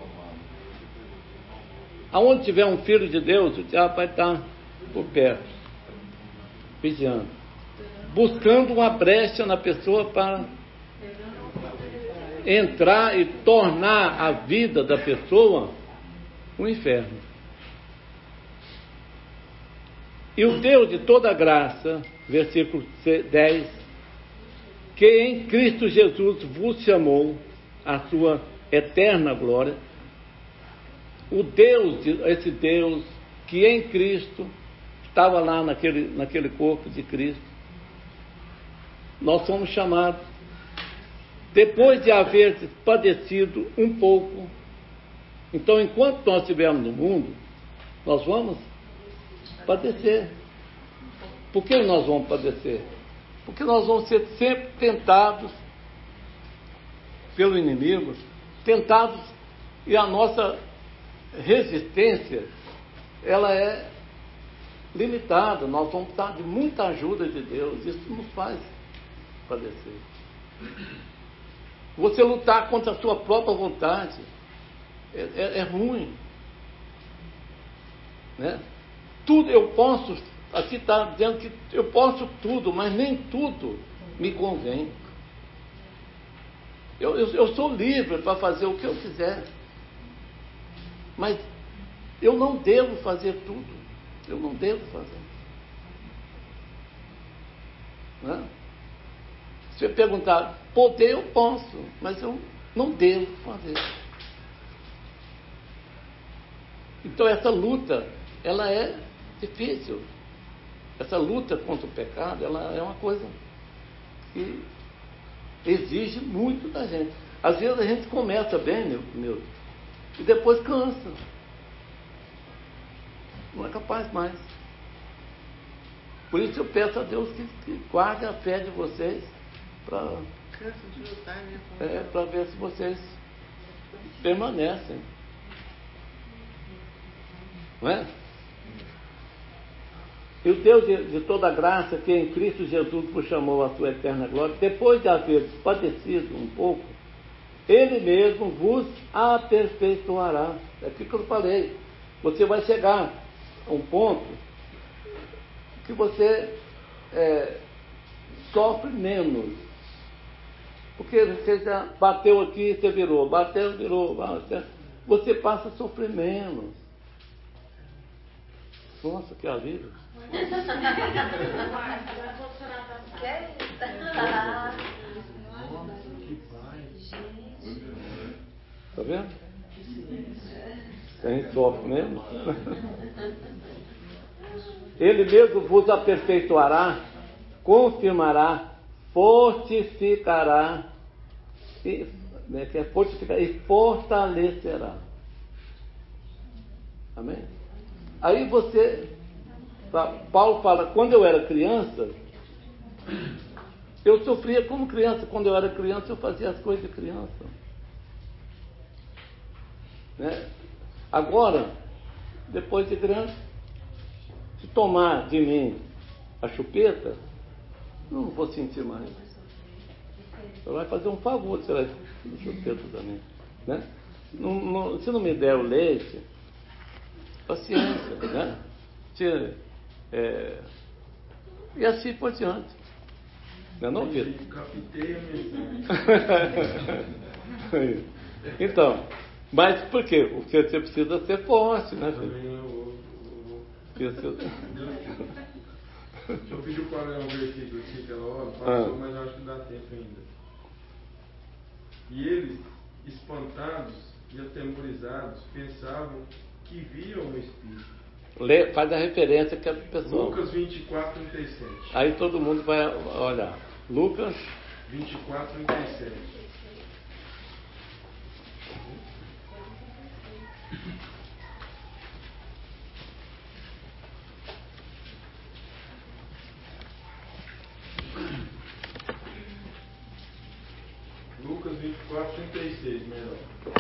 Aonde tiver um filho de Deus, o diabo vai estar por perto, vigiando, buscando uma brecha na pessoa para entrar e tornar a vida da pessoa um inferno. E o Deus de toda graça, versículo 10, que em Cristo Jesus vos chamou a sua eterna glória, o Deus, esse Deus que em Cristo estava lá naquele corpo de Cristo, nós somos chamados, depois de haver padecido um pouco. Então, enquanto nós estivermos no mundo, nós vamos padecer. Por que nós vamos padecer? Porque nós vamos ser sempre tentados pelo inimigo, tentados, e a nossa resistência, ela é limitada. Nós vamos precisar de muita ajuda de Deus. Isso nos faz padecer. Você lutar contra a sua própria vontade é ruim, né? Tudo eu posso, aqui está dizendo que eu posso tudo, mas nem tudo me convém. Eu sou livre para fazer o que eu quiser, mas eu não devo fazer tudo. Eu não devo fazer, né? Se você perguntar, poder eu posso, mas eu não devo fazer. Então essa luta, ela é difícil. Essa luta contra o pecado, ela é uma coisa que exige muito da gente. Às vezes a gente começa bem, meu, e depois cansa. Não é capaz mais. Por isso eu peço a Deus que guarde a fé de vocês para ver se vocês permanecem. Não é? E o Deus de toda graça, que em Cristo Jesus vos chamou a sua eterna glória, depois de haver padecido um pouco, Ele mesmo vos aperfeiçoará. É aquilo que eu falei. Você vai chegar a um ponto que você sofre menos. Porque você já bateu aqui, você virou, bateu, virou, você passa a sofrer menos. Nossa, que alívio. Tá vendo? A gente sofre mesmo. Ele mesmo vos aperfeiçoará, confirmará, fortificará e fortalecerá. Amém? Aí Paulo fala, quando eu era criança, eu sofria como criança. Quando eu era criança, eu fazia as coisas de criança. Né? Agora, depois de grande, se tomar de mim a chupeta, não vou sentir mais. Você vai fazer um favor de tirar a chupeta também. Né? Se não me der o leite, paciência. Né? E assim por diante. Não, Vitor? Então, mas por quê? Porque você precisa ser forte, né, filho? Deixa eu pedir para ler um versículo aqui pela hora, passou, mas eu acho que não dá tempo ainda. E eles, espantados e atemorizados, pensavam que viam o Espírito. Faz a referência que a pessoa... Lucas 24, 37. Aí todo mundo vai olhar. Lucas 24, 37. Lucas 24, 36, melhor.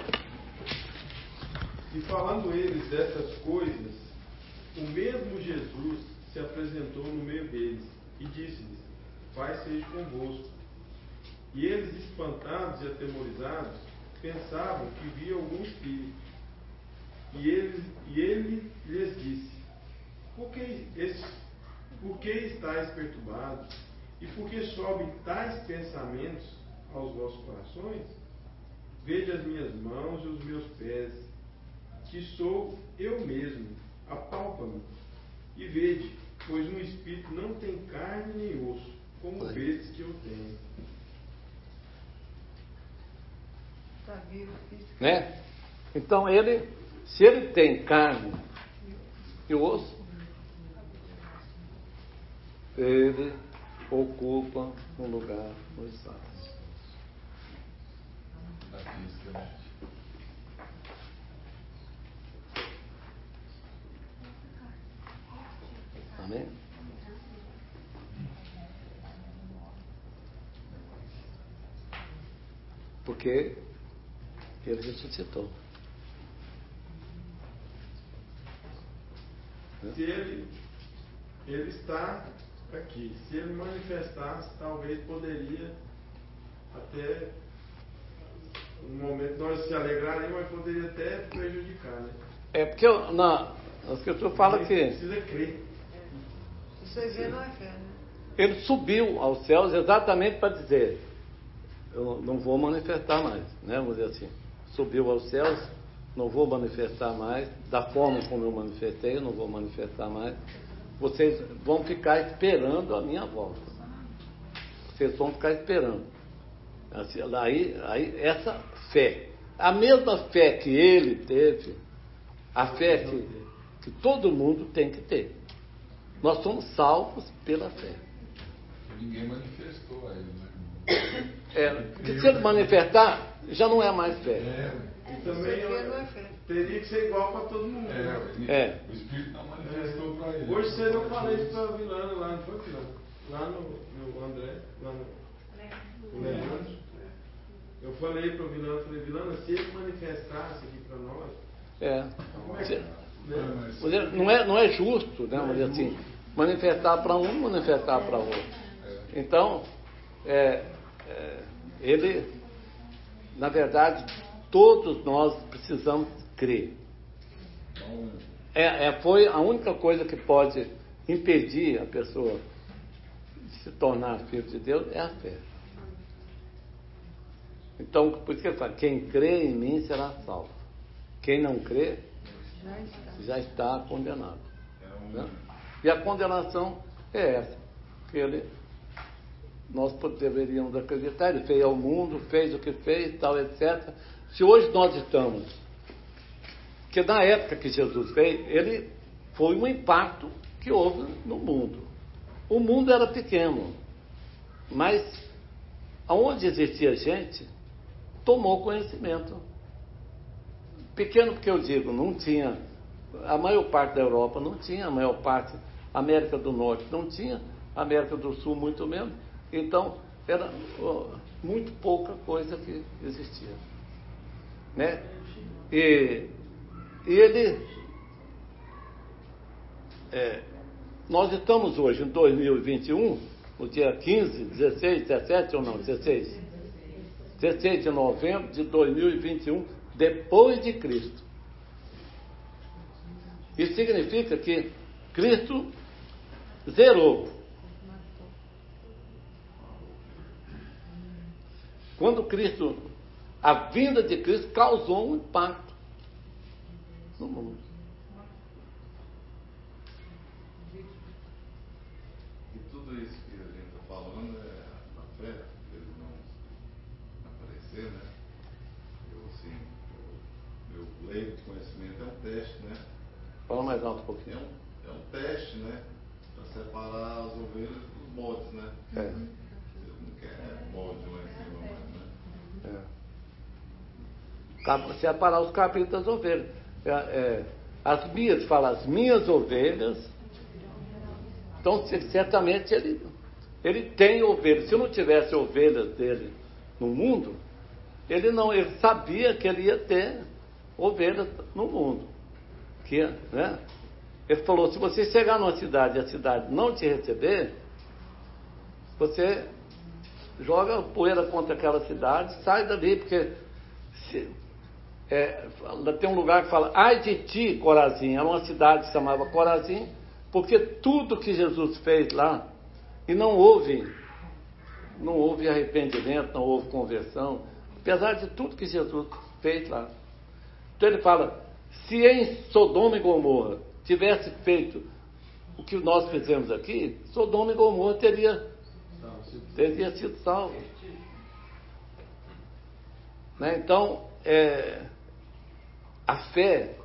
E falando eles dessas coisas, o mesmo Jesus se apresentou no meio deles e disse-lhes: Pai seja convosco. E eles, espantados e atemorizados, pensavam que via algum espírito. E ele lhes disse: Por que estáis perturbados? E por que sobem tais pensamentos aos vossos corações? Vede as minhas mãos e os meus pés, que sou eu mesmo. Apalpa-me e vede, pois um espírito não tem carne nem osso, como vestes que eu tenho. Está vivo, né? Então se ele tem carne e osso, ele ocupa um lugar nos céus. Amém? Porque ele ressuscitou. Se ele está aqui, se ele manifestasse, talvez poderia até um momento nós se alegraríamos, mas poderia até prejudicar, né? É porque na Escritura fala que precisa crer. Você vê, não é fé, né? ele subiu aos céus exatamente para dizer: eu não vou manifestar mais, né? Vamos dizer assim, subiu aos céus, não vou manifestar mais, da forma como eu manifestei, eu não vou manifestar mais. Vocês vão ficar esperando a minha volta. Vocês vão ficar esperando. Assim, aí essa fé, a mesma fé que ele teve, a fé que todo mundo tem que ter. Nós somos salvos pela fé. Ninguém manifestou a ele, né? Que se ele manifestar, já não é mais fé. E também teria que ser igual para todo mundo. O Espírito não manifestou para ele. Hoje cedo eu falei isso para a Vilana lá, não foi, Vilana? Lá no André, lá no Leandro. Eu falei para o Vilana, Vilana, se ele manifestasse aqui para nós, como é que... Não é justo, né? Vamos dizer assim, manifestar para um, manifestar para outro. Então, ele, na verdade, todos nós precisamos crer. Foi a única coisa que pode impedir a pessoa de se tornar filho de Deus, é a fé. Então, por isso que ele fala: quem crê em mim será salvo. Quem não crê já está condenado. Né? E a condenação é essa, que nós deveríamos acreditar. Ele fez ao mundo, fez o que fez, tal, etc. Se hoje nós estamos, que na época que Jesus veio, ele foi um impacto que houve no mundo. O mundo era pequeno, mas aonde existia gente, tomou conhecimento. Pequeno porque eu digo, não tinha, a maior parte da Europa não tinha, a maior parte, América do Norte não tinha, América do Sul muito menos, então era muito pouca coisa que existia. Né? E ele... nós estamos hoje em 2021, no dia 15, 16, 17 ou não, 16 de novembro de 2021, depois de Cristo. Isso significa que Cristo zerou. Quando Cristo, a vinda de Cristo causou um impacto no mundo. E tudo isso que a gente está falando é a fé, ele não aparecer, né? Meu leigo de conhecimento é um teste, né? Fala mais alto um pouquinho. É um teste, né? Para separar as ovelhas dos bodes, né? Você não quer bode lá em cima mais, né? Separar os cabritos das ovelhas. As minhas ovelhas. Então, certamente ele tem ovelhas. Se não tivesse ovelhas dele no mundo, ele sabia que ele ia ter ovelhas no mundo. Né? Ele falou, se você chegar numa cidade e a cidade não te receber, você joga poeira contra aquela cidade, sai dali, porque tem um lugar que fala, ai de ti, Corazim. Era uma cidade que se chamava Corazim, porque tudo que Jesus fez lá, e não houve arrependimento, não houve conversão, apesar de tudo que Jesus fez lá. Então ele fala, se em Sodoma e Gomorra tivesse feito o que nós fizemos aqui, Sodoma e Gomorra teria sido salvo. Né? Então, a fé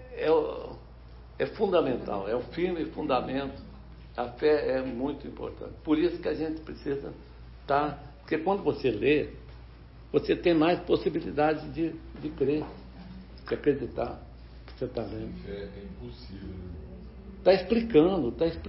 é fundamental, é o firme fundamento. A fé é muito importante. Por isso que a gente precisa estar... Porque quando você lê, você tem mais possibilidade de crer, de acreditar que você está lendo. É impossível. Está explicando.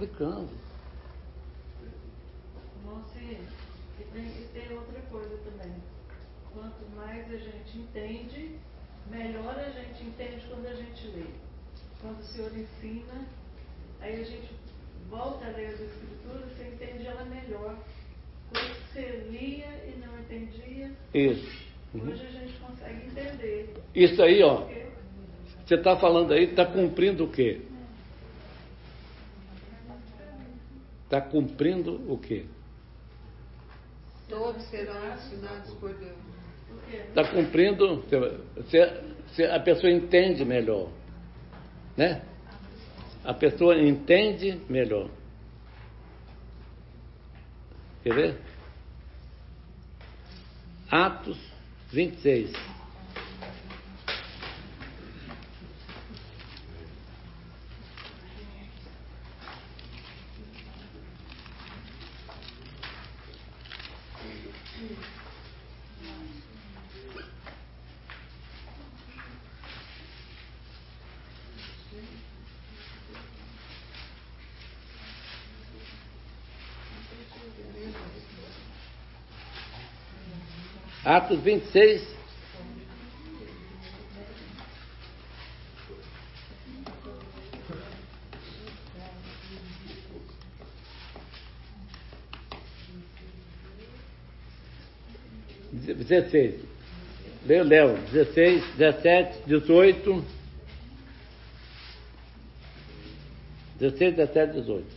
Nossa, e tem outra coisa também. Quanto mais a gente entende, melhor a gente entende quando a gente lê. Quando o Senhor ensina, aí a gente volta a ler as Escrituras, você entende ela melhor. Quando você lia e não entendia, Isso. Hoje a gente consegue entender. Isso aí, ó. Você está falando aí, está cumprindo o quê? Está cumprindo o quê? Todos serão ensinados por Deus. Está cumprindo, a pessoa entende melhor. Né? A pessoa entende melhor. Quer ver? Atos 26. Atos 26. Léo, 16, 17, 18. 16, 17, 18.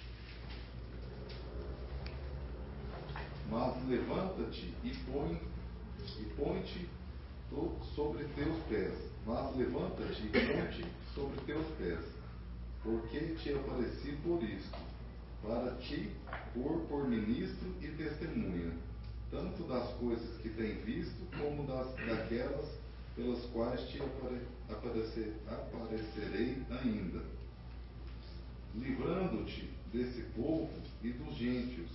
Mas levanta-te e põe-te sobre teus pés. Mas levanta-te e põe-te sobre teus pés. Porque te apareci por isto, para te pôr por ministro e testemunha, tanto das coisas que tem visto, como daquelas pelas quais te aparecerei ainda. livrando-te desse povo e dos gentios,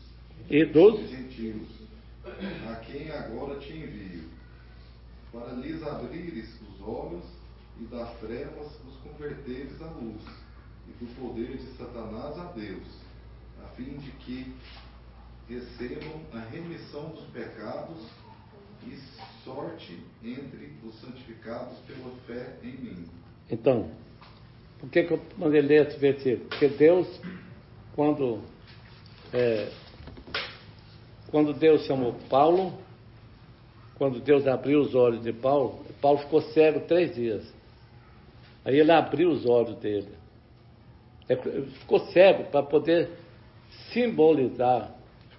a quem agora te envio, para lhes abrires os olhos e das trevas os converteres à luz, e do poder de Satanás a Deus, a fim de que recebam a remissão dos pecados e sorte entre os santificados pela fé em mim. Então, por que eu mandei ler esse versículo? Porque Deus, quando Deus chamou Paulo, quando Deus abriu os olhos de Paulo, Paulo ficou cego 3 dias. Aí ele abriu os olhos dele. Ficou cego para poder simbolizar,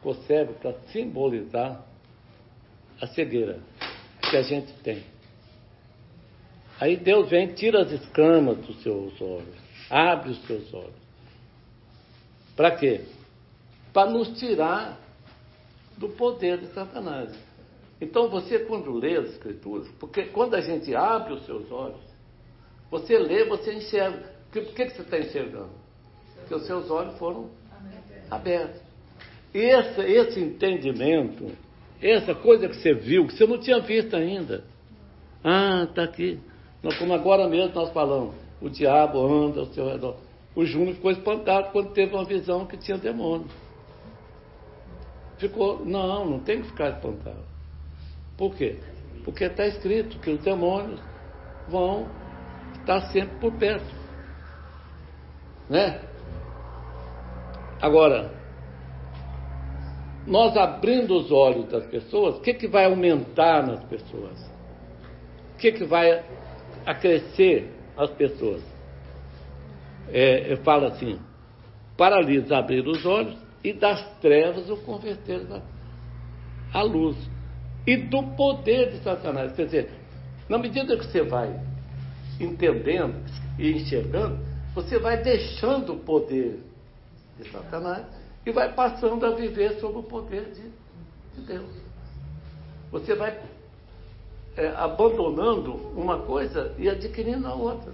a cegueira que a gente tem. Aí Deus vem, tira as escamas dos seus olhos, abre os seus olhos. Para quê? Para nos tirar do poder de Satanás. Então você, quando lê as Escrituras, porque quando a gente abre os seus olhos, você lê, você enxerga. Por que você está enxergando? Porque os seus olhos foram abertos. E esse entendimento, essa coisa que você viu, que você não tinha visto ainda. Ah, está aqui. Como agora mesmo nós falamos, o diabo anda ao seu redor. O Júnior ficou espantado quando teve uma visão que tinha demônio. Não tem que ficar espantado. Por quê? Porque está escrito que os demônios vão estar sempre por perto. Né? Agora, nós abrindo os olhos das pessoas, o que vai aumentar nas pessoas? O que vai acrescer as pessoas? Fala assim, para lhes abrir os olhos e das trevas o converter à luz. E do poder de Satanás. Quer dizer, na medida que você vai entendendo e enxergando, você vai deixando o poder de Satanás e vai passando a viver sob o poder de Deus. Você vai abandonando uma coisa e adquirindo a outra.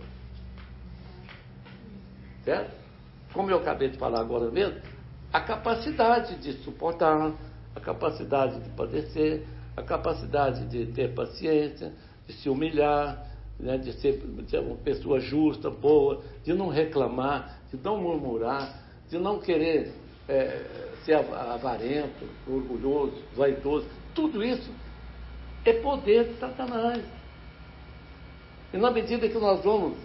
Certo? Como eu acabei de falar agora mesmo, a capacidade de suportar, a capacidade de padecer, a capacidade de ter paciência, de se humilhar, né, de ser uma pessoa justa, boa, de não reclamar, de não murmurar, de não querer ser avarento, orgulhoso, vaidoso. Tudo isso é poder de Satanás. E na medida que nós vamos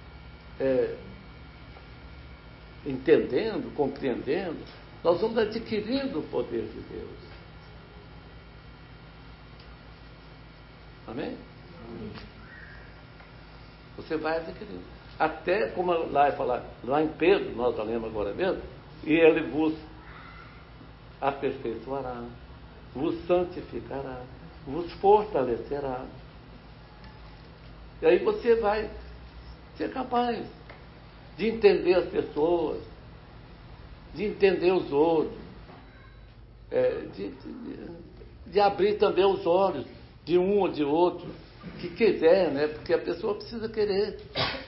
entendendo, compreendendo, nós vamos adquirindo o poder de Deus. Amém? Você vai adquirindo. Até, como lá em Pedro, nós já lemos agora mesmo, e ele vos aperfeiçoará, vos santificará, vos fortalecerá. E aí você vai ser capaz de entender as pessoas, de entender os outros, de abrir também os olhos de um ou de outro, que quiser, né? Porque a pessoa precisa querer.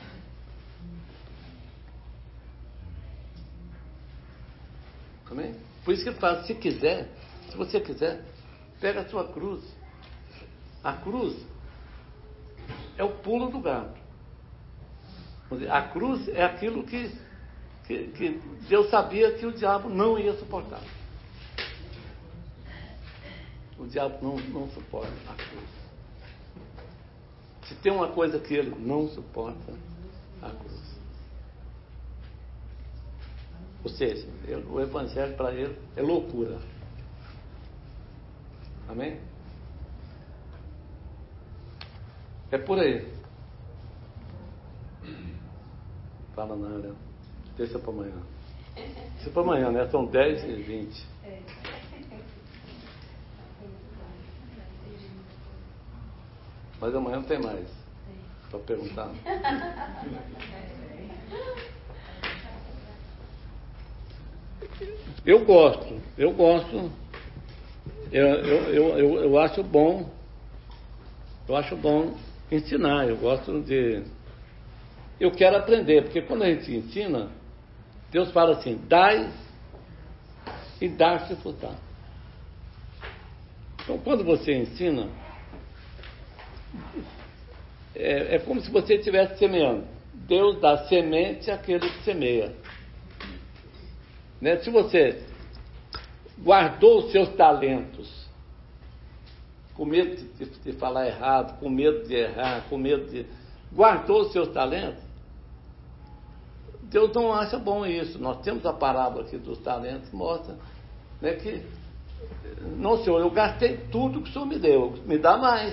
Amém? Por isso que ele fala, se você quiser, pega a sua cruz. A cruz é o pulo do gato. A cruz é aquilo que Deus sabia que o diabo não ia suportar. O diabo não suporta a cruz. Se tem uma coisa que ele não suporta, a cruz. Ou seja, o evangelho para ele é loucura. Amém? É por aí. Fala nada. Deixa para amanhã. Deixa para amanhã, né? São 10h20. Mas amanhã não tem mais para perguntar. Eu gosto. Eu acho bom. Eu acho bom ensinar. Eu quero aprender, porque quando a gente ensina, Deus fala assim, dai e dar-se-vos-á. Então, quando você ensina, é como se você estivesse semeando. Deus dá semente àquele que semeia. Né? Se você guardou os seus talentos, com medo de falar errado, com medo de errar, com medo de... Guardou os seus talentos, Deus não acha bom isso. Nós temos a parábola aqui dos talentos, mostra, né, que, não, Senhor, eu gastei tudo que o Senhor me deu, me dá mais.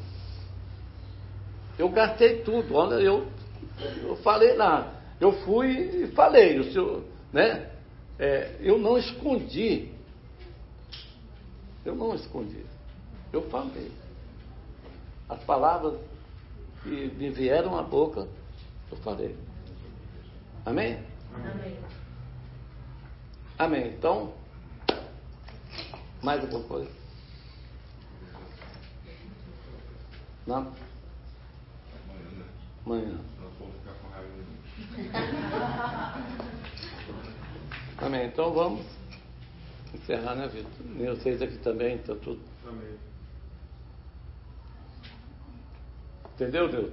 Eu gastei tudo, olha, eu falei lá, eu fui e falei, o Senhor, né, eu não escondi, eu falei. As palavras que me vieram à boca, eu falei. Amém? Amém. Amém. Então, mais alguma coisa? Não? Amanhã. Nós vamos ficar com raiva de Amém. Então vamos encerrar, né, Vitor? E vocês aqui também, está tudo. Amém. Entendeu, Deus?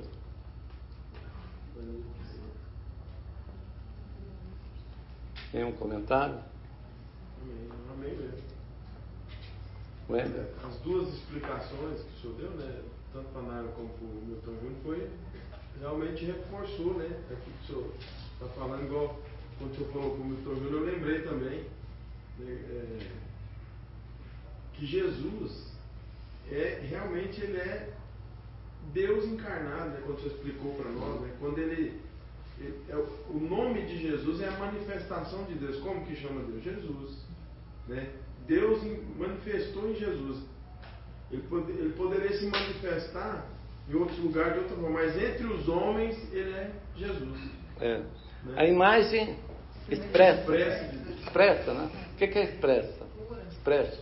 Nenhum comentário? Amém mesmo. Wender? As duas explicações que o senhor deu, né, tanto para a Naira como para o Milton Júnior, foi realmente reforçou, né? Aqui que o senhor está falando, igual quando o senhor falou para o Milton Júnior, eu lembrei também, né, que Jesus realmente ele é Deus encarnado, né, quando o senhor explicou para nós, né, quando o nome de Jesus é a manifestação de Deus. Como que chama Deus? Jesus, né? Deus manifestou em Jesus. Ele poderia se manifestar em outros lugares de outra forma, mas entre os homens ele é Jesus. Né? Né? A imagem expressa, de Deus. expressa, né? O que é expressa? Expresso.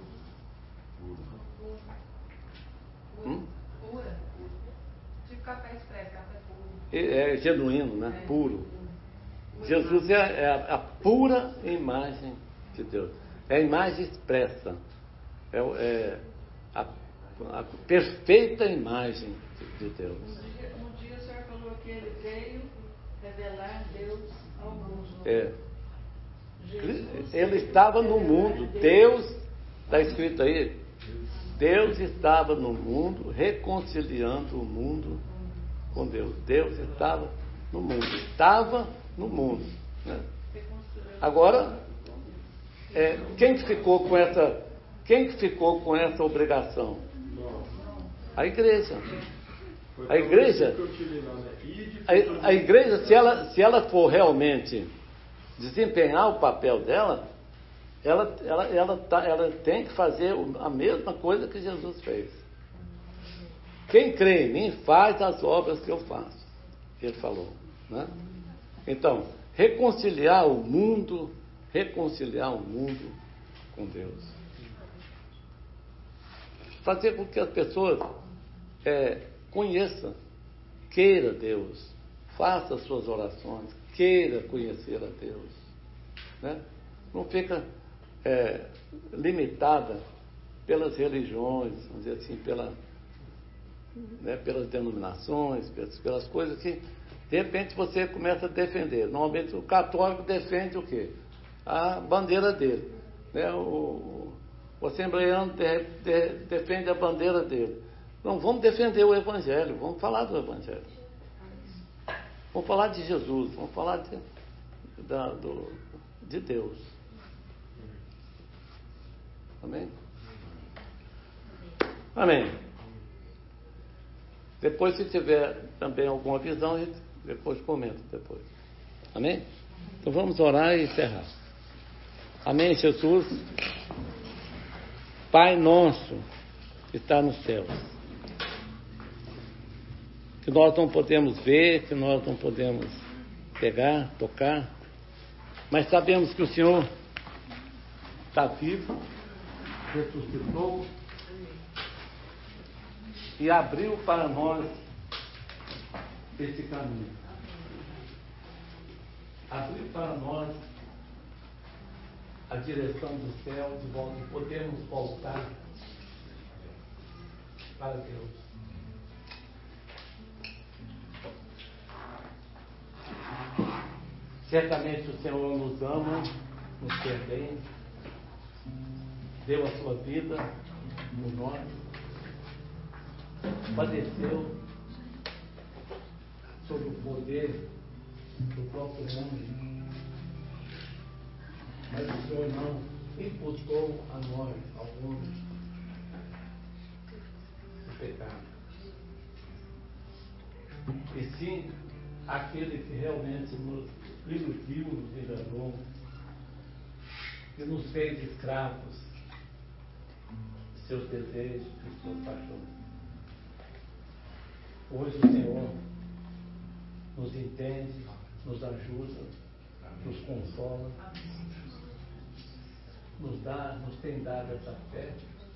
Pura. Tipo café expresso, café puro. É genuíno, né? Puro. Jesus é a pura imagem de Deus. É a imagem expressa. É a perfeita imagem de Deus. Um dia o senhor falou que ele veio revelar Deus ao mundo. Ele estava no mundo. Deus, está escrito aí, Deus estava no mundo, reconciliando o mundo com Deus. Deus estava no mundo. Estava no mundo. Né? Agora, quem que ficou com essa obrigação? A igreja. A igreja, se ela for realmente desempenhar o papel dela, ela tem que fazer a mesma coisa que Jesus fez. Quem crê em mim faz as obras que eu faço. Ele falou. Né? Então, reconciliar o mundo com Deus. Fazer com que as pessoas conheçam, queira Deus, faça as suas orações, queira conhecer a Deus. Né? Não fica limitada pelas religiões, vamos dizer assim, pelas denominações, pelas coisas que, de repente, você começa a defender. Normalmente o católico defende o quê? A bandeira dele. Né? O assembleiano defende a bandeira dele. Não, vamos defender o Evangelho, vamos falar do Evangelho. Vamos falar de Jesus, vamos falar de Deus. Amém? Amém. Depois, se tiver também alguma visão, a gente depois comenta depois. Amém? Então vamos orar e encerrar. Amém, Jesus. Pai nosso que está nos céus, que nós não podemos ver, que nós não podemos pegar, tocar, mas sabemos que o Senhor está vivo, ressuscitou e abriu para nós esse caminho. abrir para nós a direção do céu de volta e podemos voltar para Deus. Certamente o Senhor nos ama, nos quer bem, deu a sua vida por nós, padeceu sob o poder do próprio nome, mas o Senhor não imputou a nós, ao homem, o pecado. E sim, aquele que realmente nos iludiu, nos enganou, que nos fez escravos de seus desejos, de suas paixões. Hoje o Senhor nos entende, nos ajuda, nos consola, nos tem dado essa fé,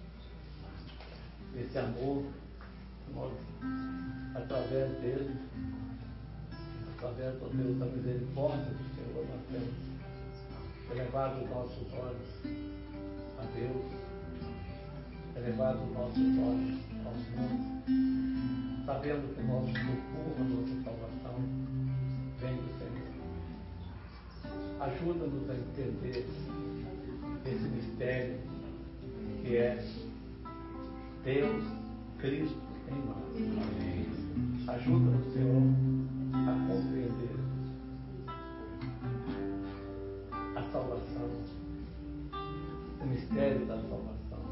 esse amor, nós, através dele, através da misericórdia do Senhor, nós temos elevado os nossos olhos a Deus, elevado os nossos olhos ao mundo, sabendo que o nosso socorro, a nossa salvação vem do Senhor. Ajuda-nos a entender esse mistério que é Deus, Cristo em nós. Ajuda-nos, Senhor, a compreender a salvação, o mistério da salvação,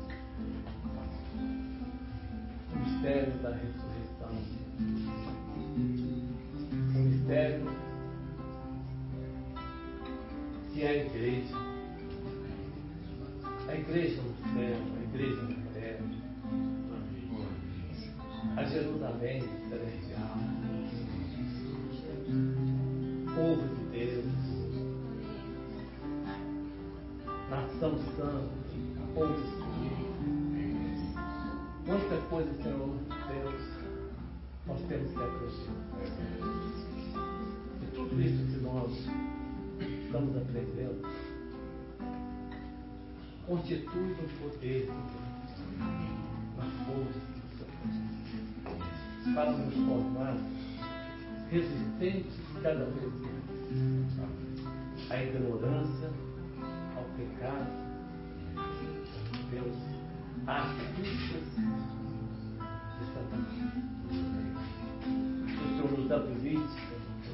o mistério da ressurreição, o mistério que é a igreja no céu, a igreja na terra, a Jerusalém celestial, povo de Deus, nação santa, povo escolhido. Quantas coisas, Senhor Deus, nós temos que acreditar. E tudo isso que nós estamos aprendendo constitui o poder de Deus, na força do Senhor, para nos tornar resistentes cada vez mais à ignorância, ao pecado, Deus, às astúcias de Satanás. Que o Senhor nos habilite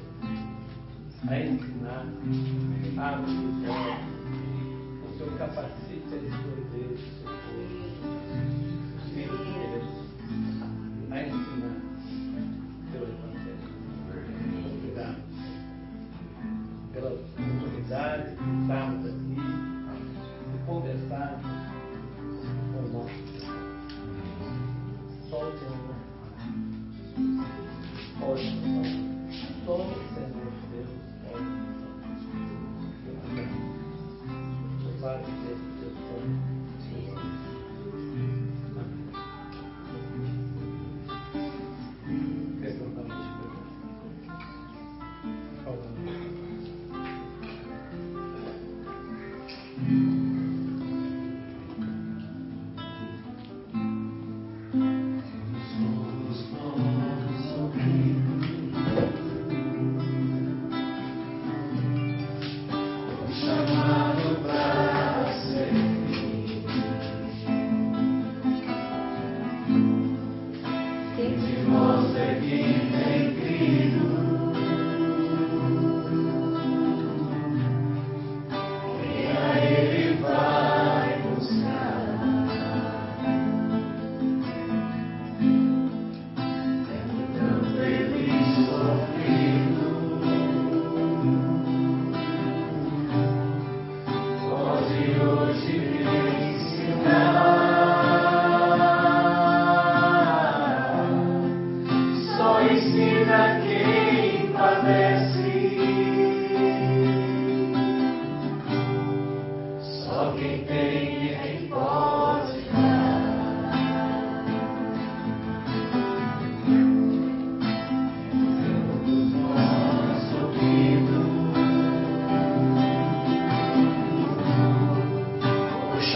a ensinar, a abrir os olhos, o Senhor capacite a escolher o seu povo, filhos de Deus, a ensinar o teu Evangelho. Obrigado pela oportunidade de estarmos aqui e conversarmos com o nosso Senhor. Só o Senhor pode nos salvar. Só o Senhor Deus pode nos salvar. O Pai de Deus,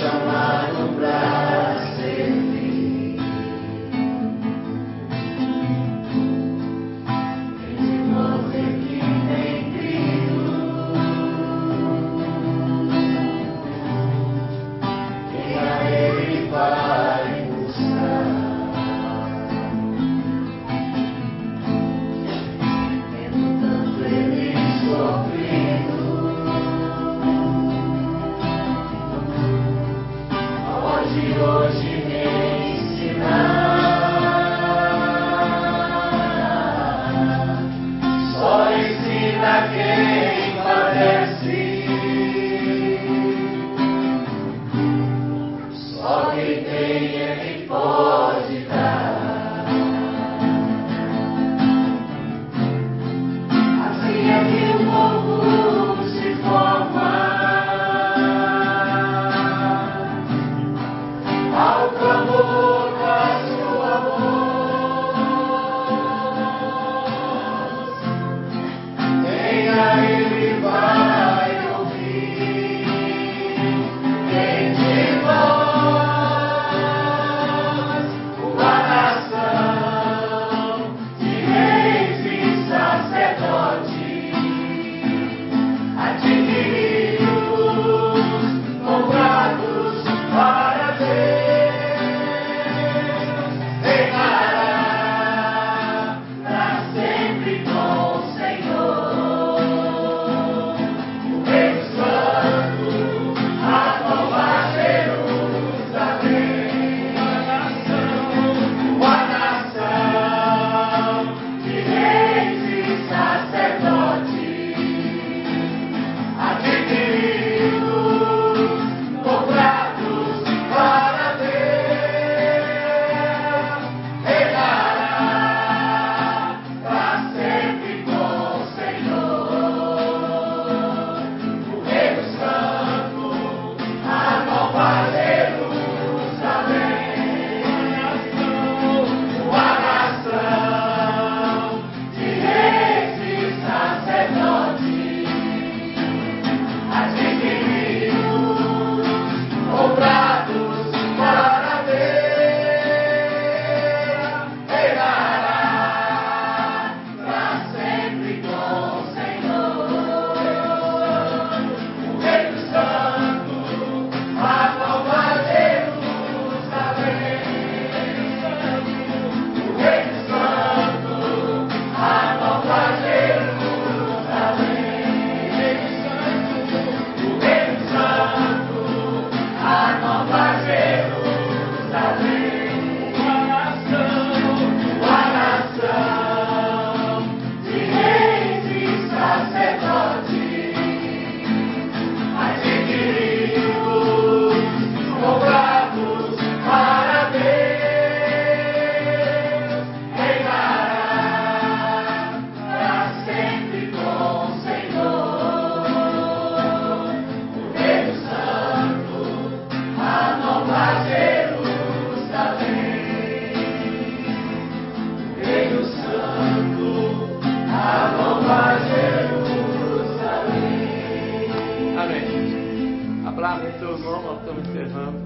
Abraço, seu irmão, nós estamos encerrando.